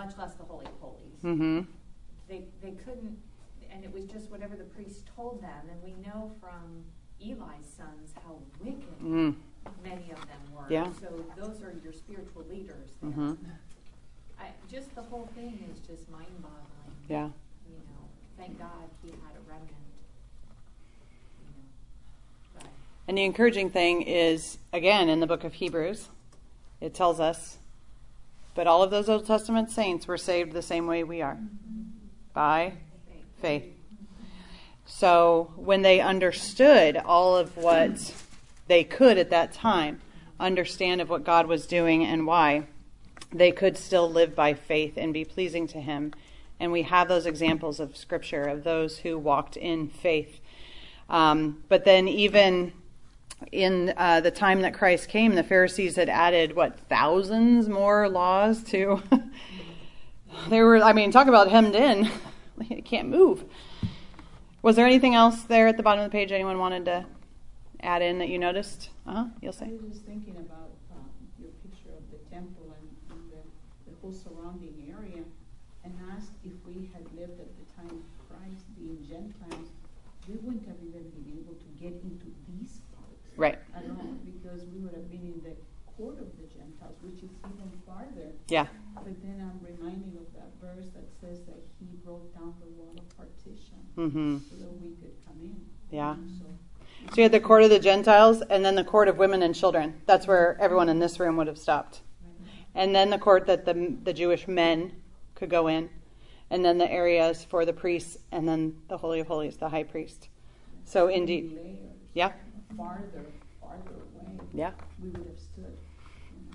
much less the Holy of Holies. Mm-hmm. They, they couldn't, and it was just whatever the priest told them. And we know from Eli's sons how wicked Mm. many of them were. Yeah. So those are your spiritual leaders there. Mm-hmm. I, just the whole thing is just mind-boggling. Yeah. You know, thank God he had a remnant. You know, but And the encouraging thing is, again, in the book of Hebrews, it tells us, but all of those Old Testament saints were saved the same way we are, by faith. So when they understood all of what they could at that time, understand of what God was doing and why, they could still live by faith and be pleasing to him. And we have those examples of Scripture of those who walked in faith. Um, but then even in uh, the time that Christ came, the Pharisees had added, what, thousands more laws to... They were, I mean, talk about hemmed in. They can't move. Was there anything else there at the bottom of the page anyone wanted to add in that you noticed? Uh-huh, you'll say. I was just thinking about um, your picture of the temple and, and the, the whole surrounding area, and asked if we had lived at the time of Christ, being Gentiles, we wouldn't have even been able to get into these parts Right. at all, because we would have been in the court of the Gentiles, which is even farther. Yeah. But then I'm reminded of that verse that says that he broke down the wall of partition Mm-hmm. so that we could come in. Yeah. So, So you had the court of the Gentiles and then the court of women and children. That's where everyone in this room would have stopped. And then the court that the the Jewish men could go in. And then the areas for the priests, and then the Holy of Holies, the high priest. So indeed. layers, Yeah. farther, farther away, Yeah. we would have stood. You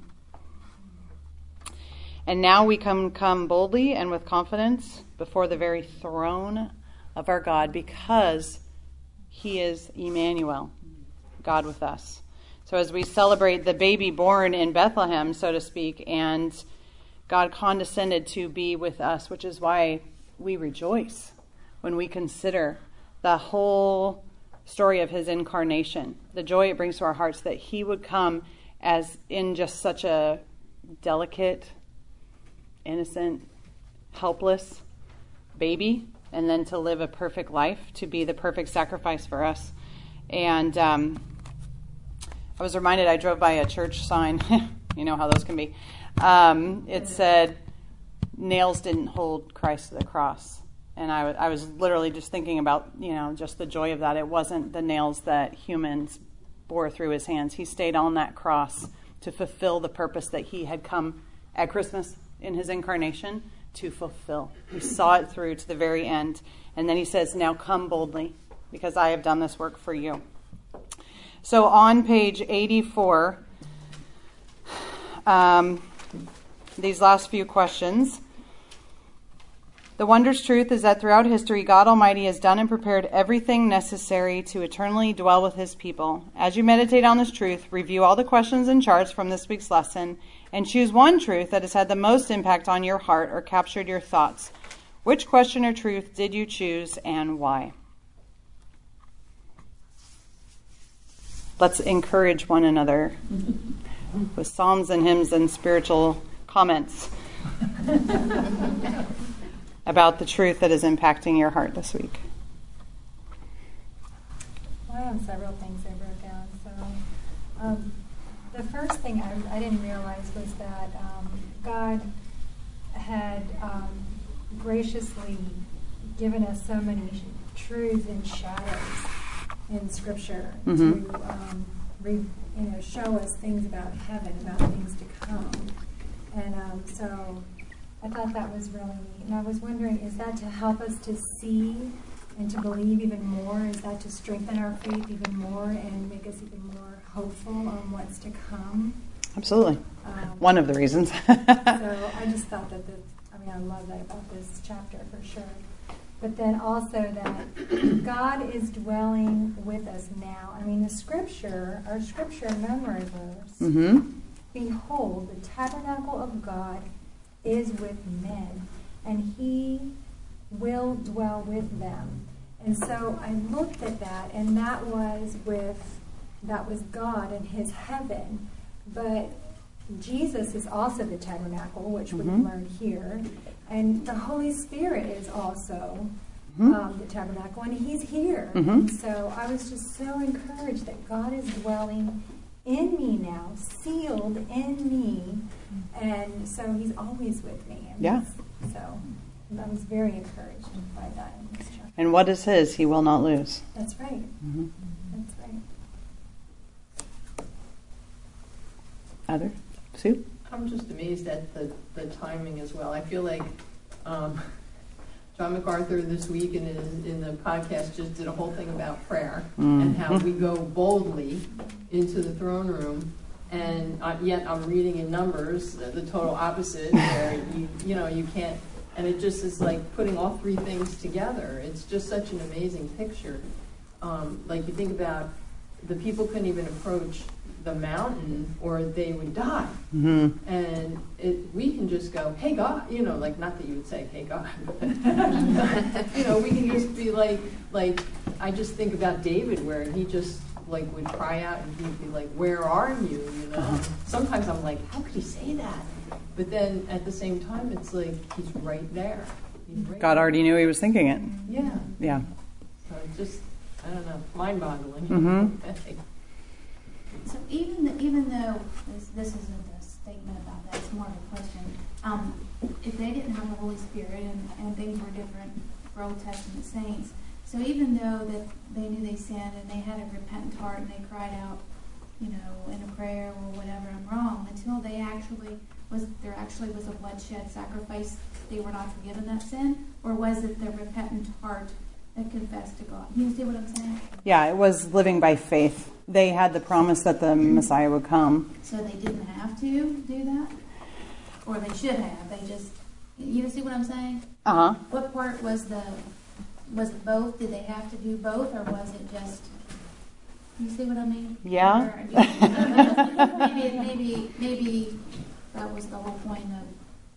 know. And now we can come boldly and with confidence before the very throne of our God, because he is Emmanuel, God with us. So as we celebrate the baby born in Bethlehem, so to speak, and God condescended to be with us, which is why we rejoice when we consider the whole story of his incarnation, the joy it brings to our hearts that he would come as in just such a delicate, innocent, helpless baby, and then to live a perfect life, to be the perfect sacrifice for us. And um, I was reminded, I drove by a church sign. You know how those can be. Um, it said, nails didn't hold Christ to the cross. And I, w- I was literally just thinking about, you know, just the joy of that. It wasn't the nails that humans bore through his hands. He stayed on that cross to fulfill the purpose that he had come at Christmas in his incarnation to fulfill. He saw it through to the very end. And then he says, now come boldly, because I have done this work for you. So on page eighty-four, um, these last few questions. The wondrous truth is that throughout history, God Almighty has done and prepared everything necessary to eternally dwell with his people. As you meditate on this truth, review all the questions and charts from this week's lesson, and choose one truth that has had the most impact on your heart or captured your thoughts. Which question or truth did you choose, and why? Let's encourage one another with psalms and hymns and spiritual comments about the truth that is impacting your heart this week. Well, I have several things I wrote down. So, um, the first thing I, I didn't realize was that um, God had um, graciously given us so many truths and shadows in Scripture Mm-hmm. to um, re, you know show us things about heaven, about things to come, and um, so. I thought that was really neat. And I was wondering, is that to help us to see and to believe even more? Is that to strengthen our faith even more and make us even more hopeful on what's to come? Absolutely. Um, One of the reasons. so I just thought that, the, I mean, I love that about this chapter for sure. But then also that God is dwelling with us now. I mean, the scripture, our scripture memory verse, Mm-hmm. behold, the tabernacle of God is with men, and he will dwell with them. And so I looked at that, and that was with that was God and his heaven. But Jesus is also the tabernacle, which we Mhm. learned here, and the Holy Spirit is also Mhm. um, the tabernacle, and He's here. Mhm. And so I was just so encouraged that God is dwelling in me now, sealed in me, and so He's always with me. And Yeah. So I was very encouraged by that in this chapter. And what is his, he will not lose. That's right. Mm-hmm. That's right. Other? Sue? I'm just amazed at the, the timing as well. I feel like um, John MacArthur this week in, his, in the podcast just did a whole thing about prayer Mm. and how we go boldly into the throne room, and uh, yet I'm reading in Numbers the, the total opposite, where you you know you can't, and it just is like putting all three things together. It's just such an amazing picture. Um, like you think about the people couldn't even approach the mountain or they would die. Mm-hmm. And it, we can just go, hey God, you know, like not that you would say, hey God, but, you know, we can just be like, like, I just think about David where he just like would cry out and he'd be like, where are you, you know? Uh-huh. Sometimes I'm like, how could he say that? But then at the same time, it's like, he's right there. He's right God already knew he was thinking it. Yeah. Yeah. So it's just, I don't know, mind-boggling. Mm-hmm. So even the, even though this, this isn't a statement about that, it's more of a question. Um, if they didn't have the Holy Spirit and, and things were different for Old Testament saints, so even though that they knew they sinned and they had a repentant heart and they cried out, you know, in a prayer or whatever, I'm wrong, until they actually was there actually was a bloodshed sacrifice, they were not forgiven that sin, or was it the repentant heart that confessed to God? You see what I'm saying? Yeah, it was living by faith. They had the promise that the Messiah would come. So they didn't have to do that? Or they should have. They just, you see what I'm saying? Uh-huh. What part was the, was it both? Did they have to do both, or was it just, you see what I mean? Yeah. Or, maybe, maybe, maybe that was the whole point of,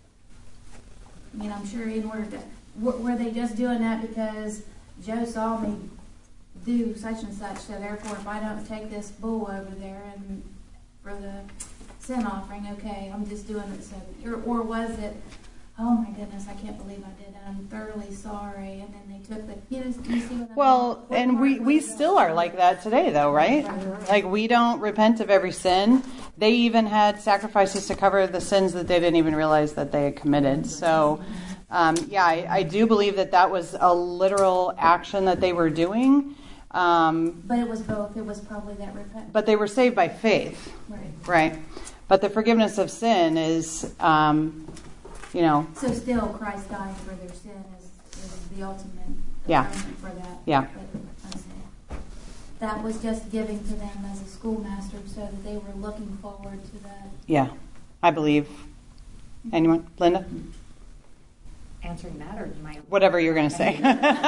I mean, I'm sure in order to, were, were they just doing that because Joe saw me do such and such, so therefore if I don't take this bull over there and for the sin offering, okay, I'm just doing it so, or, or was it, oh my goodness, I can't believe I did that, I'm thoroughly sorry, and then they took the, you know, you see what I Well, mean? What and part we, was we it? still are like that today, though, right? Like, we don't repent of every sin. They even had sacrifices to cover the sins that they didn't even realize that they had committed. So, um, yeah, I, I do believe that that was a literal action that they were doing. Um, But it was both. It was probably that repentance. but they were saved by faith, Right. right? But the forgiveness of sin is, um, you know, So still, Christ dying for their sin is, is the ultimate Yeah. atonement for that. Yeah. But I'm saying that was just giving to them as a schoolmaster so that they were looking forward to that. yeah, I believe. Anyone? Linda? Answering that, or my Whatever you're going to say.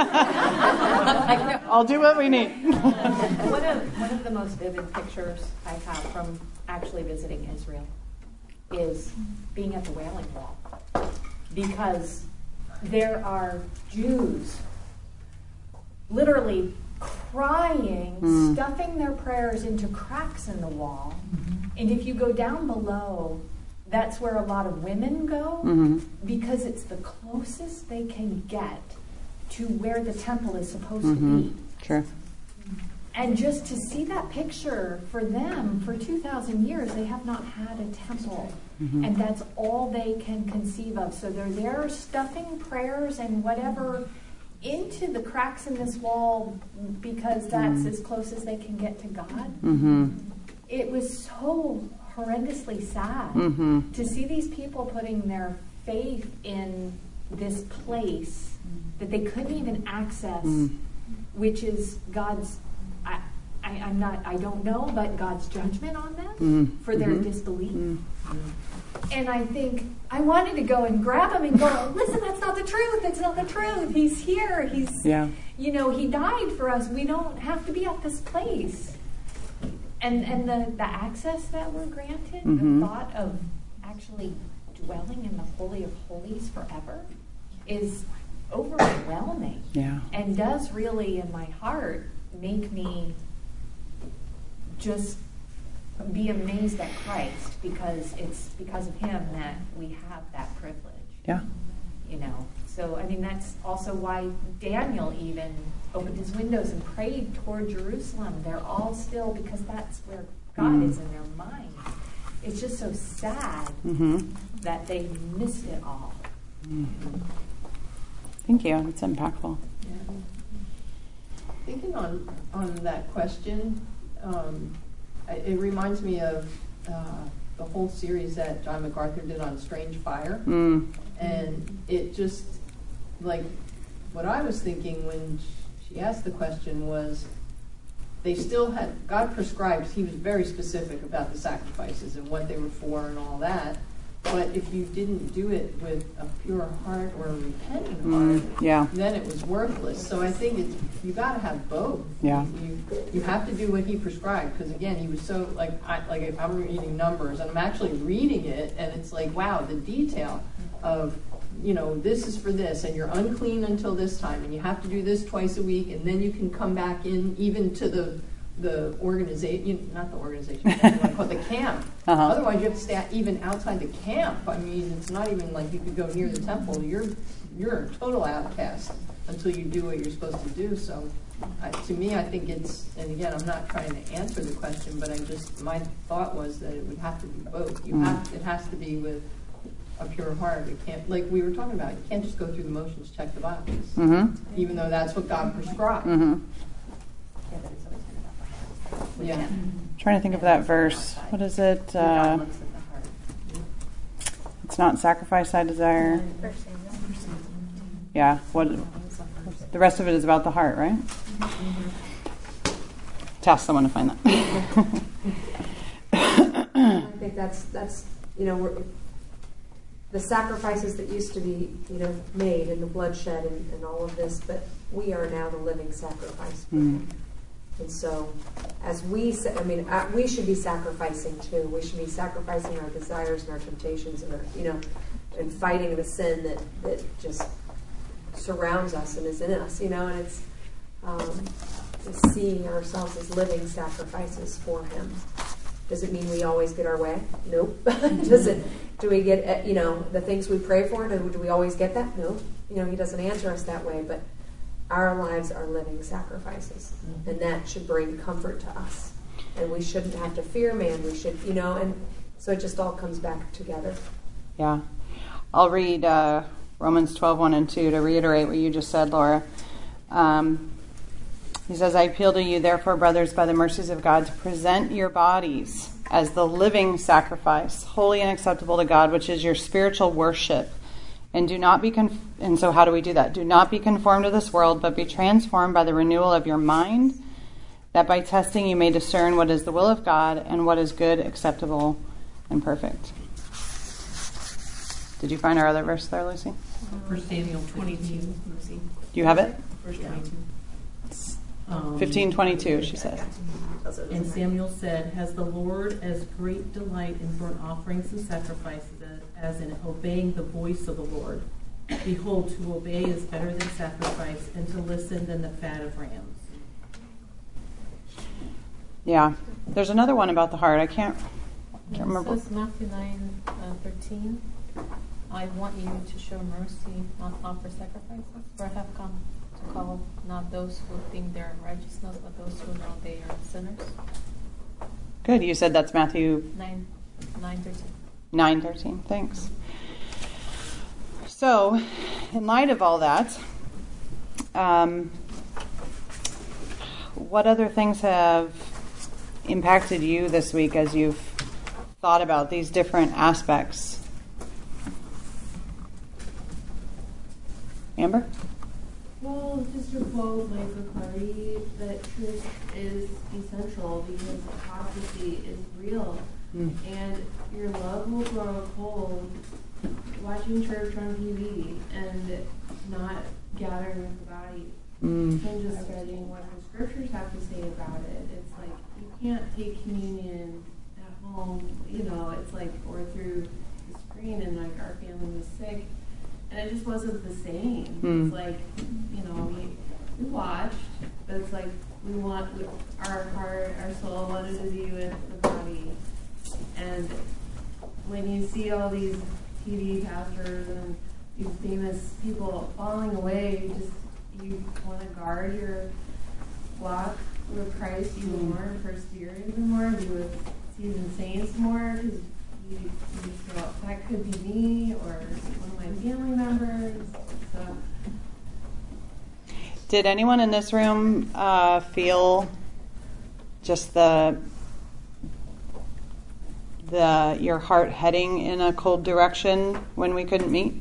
I'll do what we need. one of one of the most vivid pictures I have from actually visiting Israel is being at the Wailing Wall, because there are Jews literally crying, Mm. stuffing their prayers into cracks in the wall, and if you go down below, that's where a lot of women go, Mm-hmm. because it's the closest they can get to where the temple is supposed Mm-hmm. to be. True. And just to see that picture for them, for two thousand years, they have not had a temple. Mhm. And that's all they can conceive of. So they're there stuffing prayers and whatever into the cracks in this wall because that's Mm. as close as they can get to God. Mm-hmm. It was so horrendously sad Mm-hmm. to see these people putting their faith in this place that they couldn't even access, Mm. which is God's, I, I, I'm not, I don't know, but God's judgment on them Mm. for their Mhm. disbelief. Mm. And I think I wanted to go and grab him and go, listen, that's not the truth. It's not the truth. He's here. He's, Yeah. you know, he died for us. We don't have to be at this place. And and the, the access that we're granted, Mhm. the thought of actually dwelling in the Holy of Holies forever is overwhelming. Yeah. And does really, in my heart, make me just be amazed at Christ, because it's because of him that we have that privilege. Yeah. You know, so I mean, that's also why Daniel even opened his windows and prayed toward Jerusalem. They're all still, because that's where God mm. is in their mind. It's just so sad mm-hmm. that they missed it all. Mm. Thank you. It's impactful. Yeah. Thinking on on that question, um, I, it reminds me of uh, the whole series that John MacArthur did on Strange Fire. Mm. And it just, like, what I was thinking when she asked the question was, they still had, God prescribed, he was very specific about the sacrifices and what they were for and all that. But if you didn't do it with a pure heart or a repenting mm. heart, yeah. then it was worthless. So I think it's, you got to have both. Yeah. You, you have to do what he prescribed, because again, he was so, like, I, like if I'm reading Numbers and I'm actually reading it, and it's like, wow, the detail of, you know, this is for this, and you're unclean until this time, and you have to do this twice a week, and then you can come back in even to the the organization, not the organization, but the camp. Uh-huh. Otherwise, you have to stay even outside the camp. I mean, it's not even like you could go near the temple. You're you're a total outcast until you do what you're supposed to do. So, I, to me, I think it's, and again, I'm not trying to answer the question, but I just, my thought was that it would have to be both. You mm. have, it has to be with a pure heart. It can't, like we were talking about, you can't just go through the motions, check the boxes, mm-hmm. even though that's what God prescribed. Mm-hmm. Yeah. Mm-hmm. Trying to think of that verse. What is it? Uh, it's not sacrifice I desire. Yeah. What? The rest of it is about the heart, right? Task someone to find that. I think that's that's you know we're, the sacrifices that used to be you know made and the bloodshed and, and all of this, but we are now the living sacrifice. Mm. And so, as we, sa- I mean, uh, we should be sacrificing too. We should be sacrificing our desires and our temptations, and our, you know, and fighting the sin that, that just surrounds us and is in us. You know, and it's um, just seeing ourselves as living sacrifices for Him. Does it mean we always get our way? Nope. Does it? Do we get uh, you know the things we pray for? Do, do we always get that? No. You know, He doesn't answer us that way, but our lives are living sacrifices, mm-hmm. and that should bring comfort to us. And we shouldn't have to fear man. We should, you know, and so it just all comes back together. Yeah. I'll read uh, Romans twelve, one and two to reiterate what you just said, Laura. Um, he says, I appeal to you, therefore, brothers, by the mercies of God, to present your bodies as the living sacrifice, holy and acceptable to God, which is your spiritual worship. And do not be conf- and so how do we do that? Do not be conformed to this world, but be transformed by the renewal of your mind, that by testing you may discern what is the will of God and what is good, acceptable, and perfect. Did you find our other verse there, Lucy? First Samuel twenty-two, Lucy. Do you have it? Verse twenty-two. Um, fifteen twenty-two, she said. And Samuel said, has the Lord as great delight in burnt offerings and sacrifices as in obeying the voice of the Lord? Behold, to obey is better than sacrifice, and to listen than the fat of rams. Yeah. There's another one about the heart. I can't, can't remember. It says Matthew nine, uh, thirteen. I want you to show mercy, not offer sacrifices, for I have come to call not those who think they're in righteousness, but those who know they are sinners. Good. You said that's Matthew nine, nine thirteen. nine thirteen. Thanks. So, in light of all that, um, what other things have impacted you this week as you've thought about these different aspects? Amber? Well, Sister Paul makes a clarity that truth is essential because hypocrisy is real. Mm. And your love will grow cold watching church on T V and not gathering with the body mm. and just studying what the scriptures have to say about it. It's like you can't take communion at home, you know, it's like, or through the screen, and like our family was sick. And it just wasn't the same. Mm. It's like, you know, we, we watched, but That's like we want our heart, our soul wanted to be with the body. And when you see all these T V pastors and these famous people falling away, you just you want to guard your flock with Christ even more, persevere even more, be with seasoned saints more, because you, you just go, that could be me or one of my family members. So. Did anyone in this room uh, feel just the the your heart heading in a cold direction when we couldn't meet?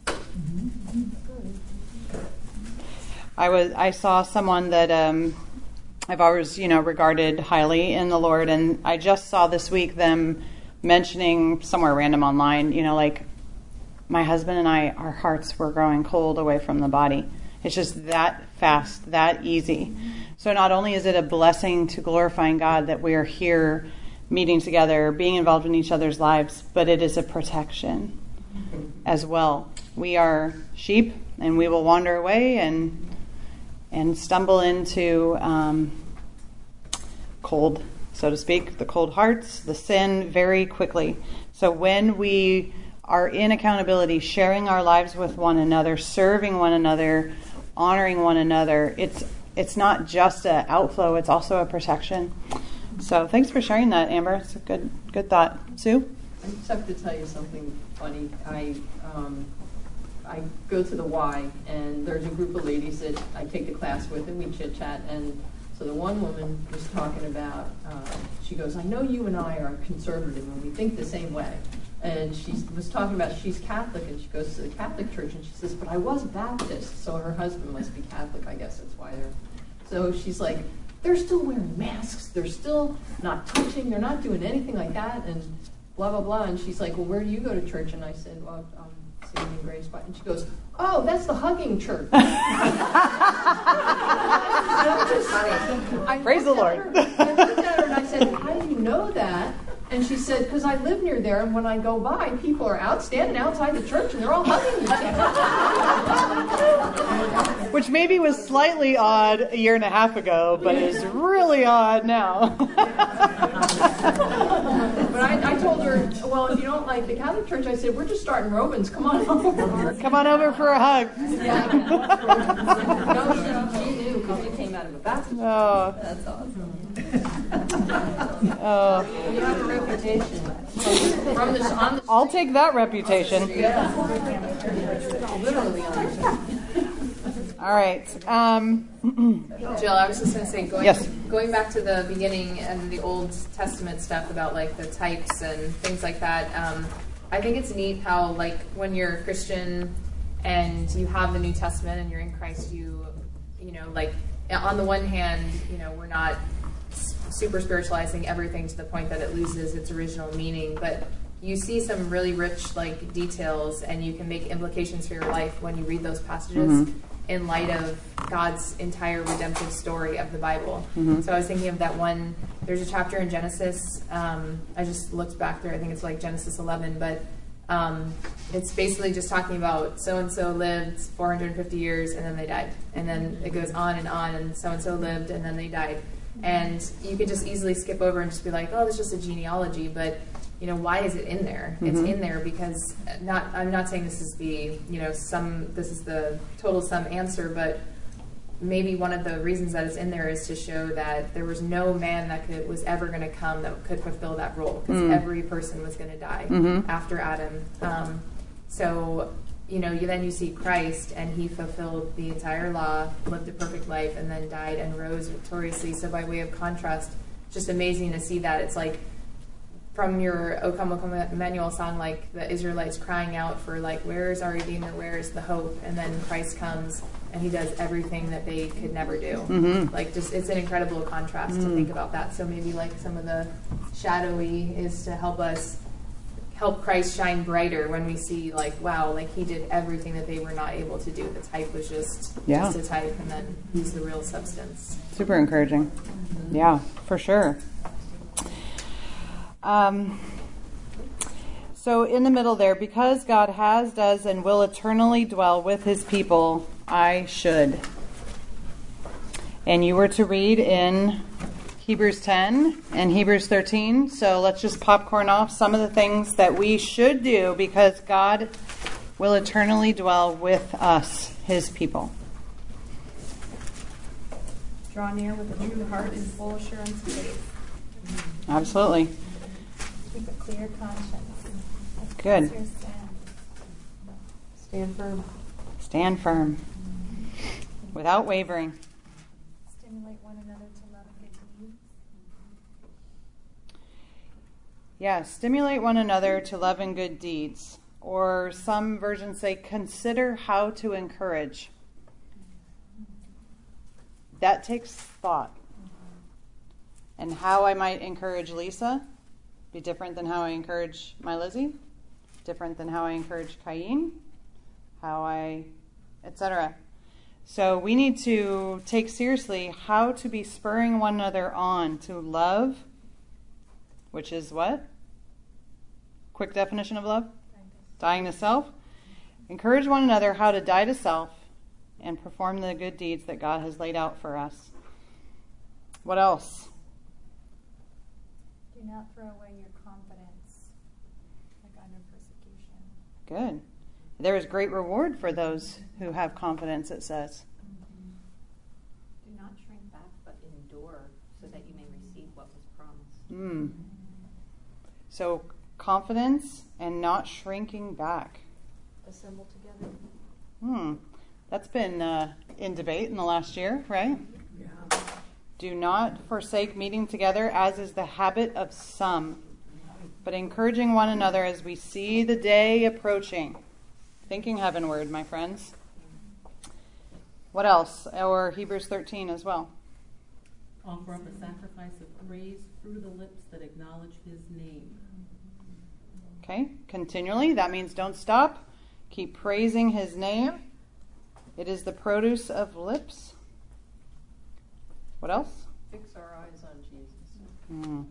I was I saw someone that um, I've always you know regarded highly in the Lord, and I just saw this week them mentioning somewhere random online, you know, like my husband and I, our hearts were growing cold away from the body. It's just that fast, that easy. So not only is it a blessing to glorifying God that we are here meeting together, being involved in each other's lives, but it is a protection as well. We are sheep, and we will wander away and and stumble into um, cold, so to speak, the cold hearts, the sin very quickly. So when we are in accountability, sharing our lives with one another, serving one another, honoring one another, it's it's not just an outflow, it's also a protection. So thanks for sharing that, Amber. It's a good good thought. Sue? I just have to tell you something funny. I um, I go to the Y, and there's a group of ladies that I take the class with, and we chit-chat. And so the one woman was talking about, uh, she goes, I know you and I are conservative, and we think the same way. And she was talking about she's Catholic, and she goes to the Catholic church, and she says, but I was Baptist, so her husband must be Catholic. I guess that's why they're... So she's like, they're still wearing masks. They're still not touching. They're not doing anything like that, and blah, blah, blah. And she's like, well, where do you go to church? And I said, well, um, Saving Grace. And she goes, oh, that's the hugging church. And I'm just, I Praise the Lord. Her, I looked at her and I said, how do you know that? And she said, because I live near there, and when I go by, people are out standing outside the church, and they're all hugging each other. Which maybe was slightly odd a year and a half ago, but is really odd now. But I, I told her, well, if you don't like the Catholic Church, I said, we're just starting Romans. Come on over. Come on over for a hug. Yeah. No, she, she knew, because she came out of a Baptist. Oh. That's awesome. Oh. You have a reputation. From this, on the I'll take that reputation. Yeah. Literally on the All right. Um, Jill, I was just going to say, going, yes. going back to the beginning and the Old Testament stuff about like the types and things like that, um, I think it's neat how like when you're a Christian and you have the New Testament and you're in Christ, you, you know, like on the one hand, you know, we're not super spiritualizing everything to the point that it loses its original meaning, but you see some really rich like details, and you can make implications for your life when you read those passages mm-hmm. in light of God's entire redemptive story of the Bible. Mm-hmm. So I was thinking of that one, there's a chapter in Genesis, um, I just looked back there, I think it's like Genesis eleven, but um, it's basically just talking about so-and-so lived four hundred fifty years and then they died. And then it goes on and on, and so-and-so lived and then they died. And you could just easily skip over and just be like, oh, it's just a genealogy, but you know, why is it in there? Mm-hmm. It's in there because not, I'm not saying this is the, you know, some, this is the total sum answer, but maybe one of the reasons that it's in there is to show that there was no man that could, was ever going to come that could fulfill that role, because mm. every person was going to die mm-hmm. after Adam. Um, so, you know, you, then you see Christ, and he fulfilled the entire law, lived a perfect life, and then died and rose victoriously. So by way of contrast, just amazing to see that. It's like from your O Come, O Come Emmanuel song, like the Israelites crying out for like, where is our Redeemer, where is the hope? And then Christ comes and he does everything that they could never do. Mm-hmm. Like just, it's an incredible contrast mm. to think about that. So maybe like some of the shadowy is to help us help Christ shine brighter when we see like, wow, like he did everything that they were not able to do. The type was just, yeah. just a type, and then he's the real substance. Super encouraging. Mm-hmm. Yeah, for sure. Um, so in the middle there, because God has, does, and will eternally dwell with his people, I should. And you were to read in Hebrews ten and Hebrews thirteen. So let's just popcorn off some of the things that we should do because God will eternally dwell with us, his people. Draw near with a true heart and full assurance of faith. Absolutely. Keep a clear conscience. Good. Your sin. Stand firm. Stand firm. Without wavering. Stimulate one another to love and good deeds. Yeah, stimulate one another to love and good deeds. Or some versions say, consider how to encourage. That takes thought. And how I might encourage Lisa be different than how I encourage my Lizzie, different than how I encourage Cain, how I, et cetera. So we need to take seriously how to be spurring one another on to love, which is what? Quick definition of love? Dying to self. Encourage one another how to die to self and perform the good deeds that God has laid out for us. What else? Do not throw away your confidence, like under persecution. Good. There is great reward for those who have confidence, it says. Do not shrink back, but endure, so that you may receive what was promised. Mm. So, confidence and not shrinking back. Assemble together. Hmm. That's been uh, in debate in the last year, right? Yeah. Do not forsake meeting together, as is the habit of some, but encouraging one another as we see the day approaching. Thinking heavenward, my friends. What else? Or Hebrews thirteen as well. Offer up a sacrifice of praise through the lips that acknowledge his name. Okay, continually. That means don't stop. Keep praising his name. It is the produce of lips. What else? Fix our eyes on Jesus. Mm.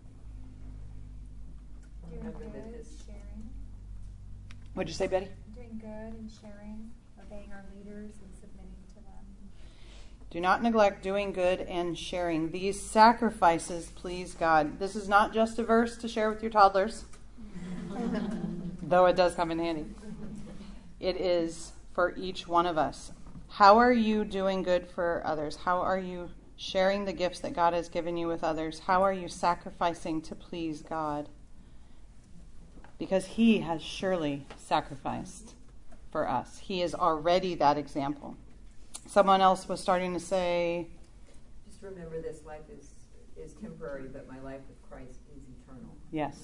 Doing good, sharing. What'd you say, Betty? Doing good and sharing, obeying our leaders and submitting to them. Do not neglect doing good and sharing. These sacrifices please God. This is not just a verse to share with your toddlers, though it does come in handy. It is for each one of us. How are you doing good for others? How are you sharing the gifts that God has given you with others? How are you sacrificing to please God? Because he has surely sacrificed for us. He is already that example. Someone else was starting to say, just remember this life is, is temporary, but my life with Christ is eternal. Yes.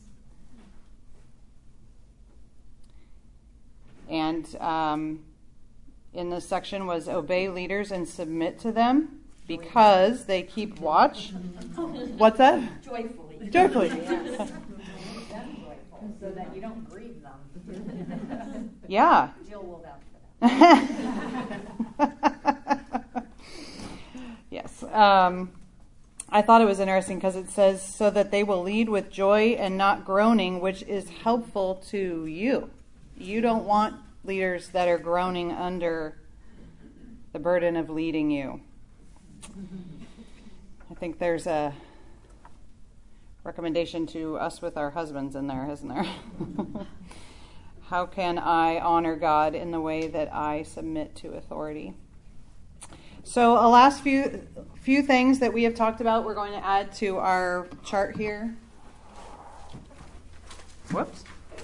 And um, in this section was obey leaders and submit to them because they keep watch. What's that? Joyfully. Joyfully. Yes. So that you don't grieve them. Yeah. Jill will vouch for that. Yes. Um, I thought it was interesting because it says, so that they will lead with joy and not groaning, which is helpful to you. You don't want leaders that are groaning under the burden of leading you. I think there's a recommendation to us with our husbands in there, isn't there? How can I honor God in the way that I submit to authority? So a last few few things that we have talked about, we're going to add to our chart here. Whoops.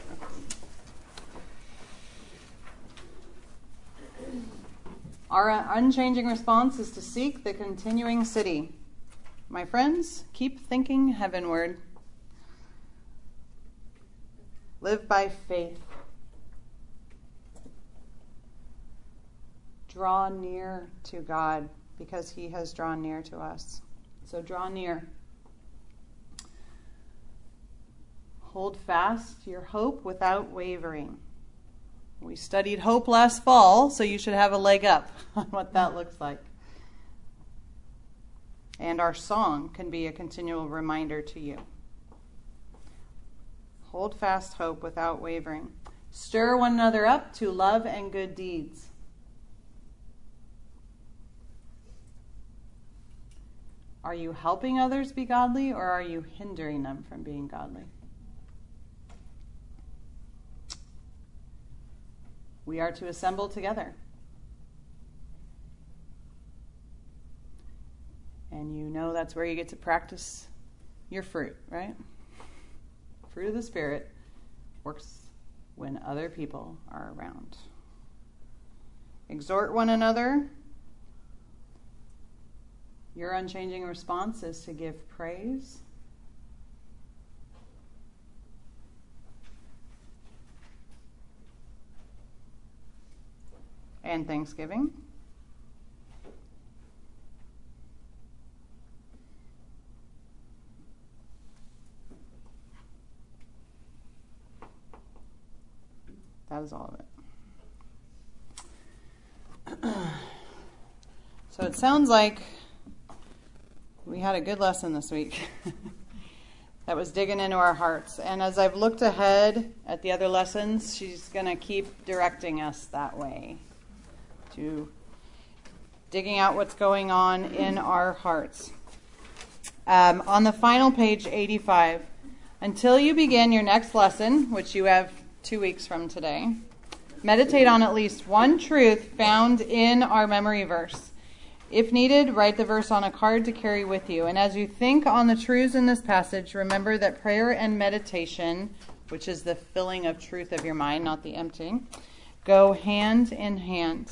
Our unchanging response is to seek the continuing city. My friends, keep thinking heavenward. Live by faith. Draw near to God because he has drawn near to us. So draw near. Hold fast your hope without wavering. We studied hope last fall, so you should have a leg up on what that looks like. And our song can be a continual reminder to you. Hold fast hope without wavering. Stir one another up to love and good deeds. Are you helping others be godly, or are you hindering them from being godly? We are to assemble together. And you know that's where you get to practice your fruit, right? Fruit of the Spirit works when other people are around. Exhort one another. Your unchanging response is to give praise. And thanksgiving. That is all of it. So it sounds like we had a good lesson this week that was digging into our hearts. And as I've looked ahead at the other lessons, she's going to keep directing us that way, to digging out what's going on in our hearts. Um, on the final page, eighty-five, until you begin your next lesson, which you have two weeks from today, meditate on at least one truth found in our memory verse. If needed, write the verse on a card to carry with you. And as you think on the truths in this passage, remember that prayer and meditation, which is the filling of truth of your mind, not the emptying, go hand in hand.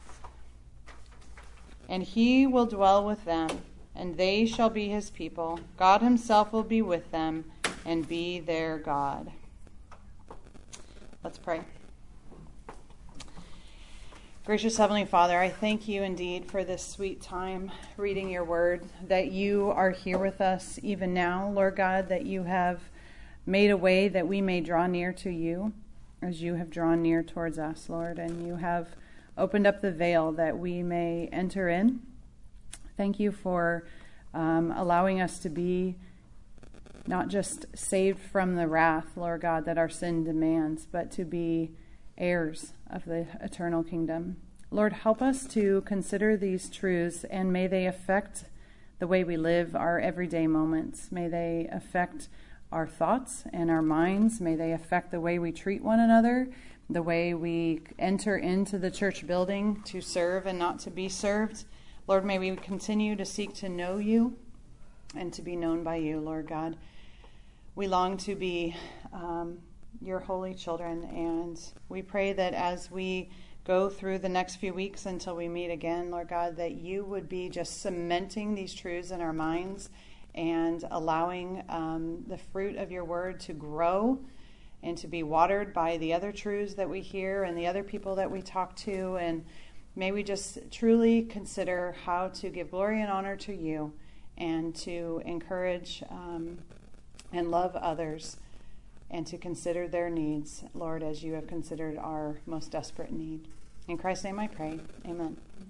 And he will dwell with them, and they shall be his people. God himself will be with them and be their God. Let's pray. Gracious Heavenly Father, I thank you indeed for this sweet time reading your word, that you are here with us even now, Lord God, that you have made a way that we may draw near to you as you have drawn near towards us, Lord, and you have opened up the veil that we may enter in. Thank you for um, allowing us to be not just saved from the wrath, Lord God, that our sin demands, but to be heirs of the eternal kingdom. Lord, help us to consider these truths, and may they affect the way we live our everyday moments. May they affect our thoughts and our minds. May they affect the way we treat one another, the way we enter into the church building to serve and not to be served. Lord, may we continue to seek to know you and to be known by you, Lord God. We long to be um, your holy children, and we pray that as we go through the next few weeks until we meet again, Lord God, that you would be just cementing these truths in our minds and allowing um, the fruit of your word to grow and to be watered by the other truths that we hear and the other people that we talk to. And may we just truly consider how to give glory and honor to you and to encourage um, and love others and to consider their needs, Lord, as you have considered our most desperate need. In Christ's name I pray. Amen.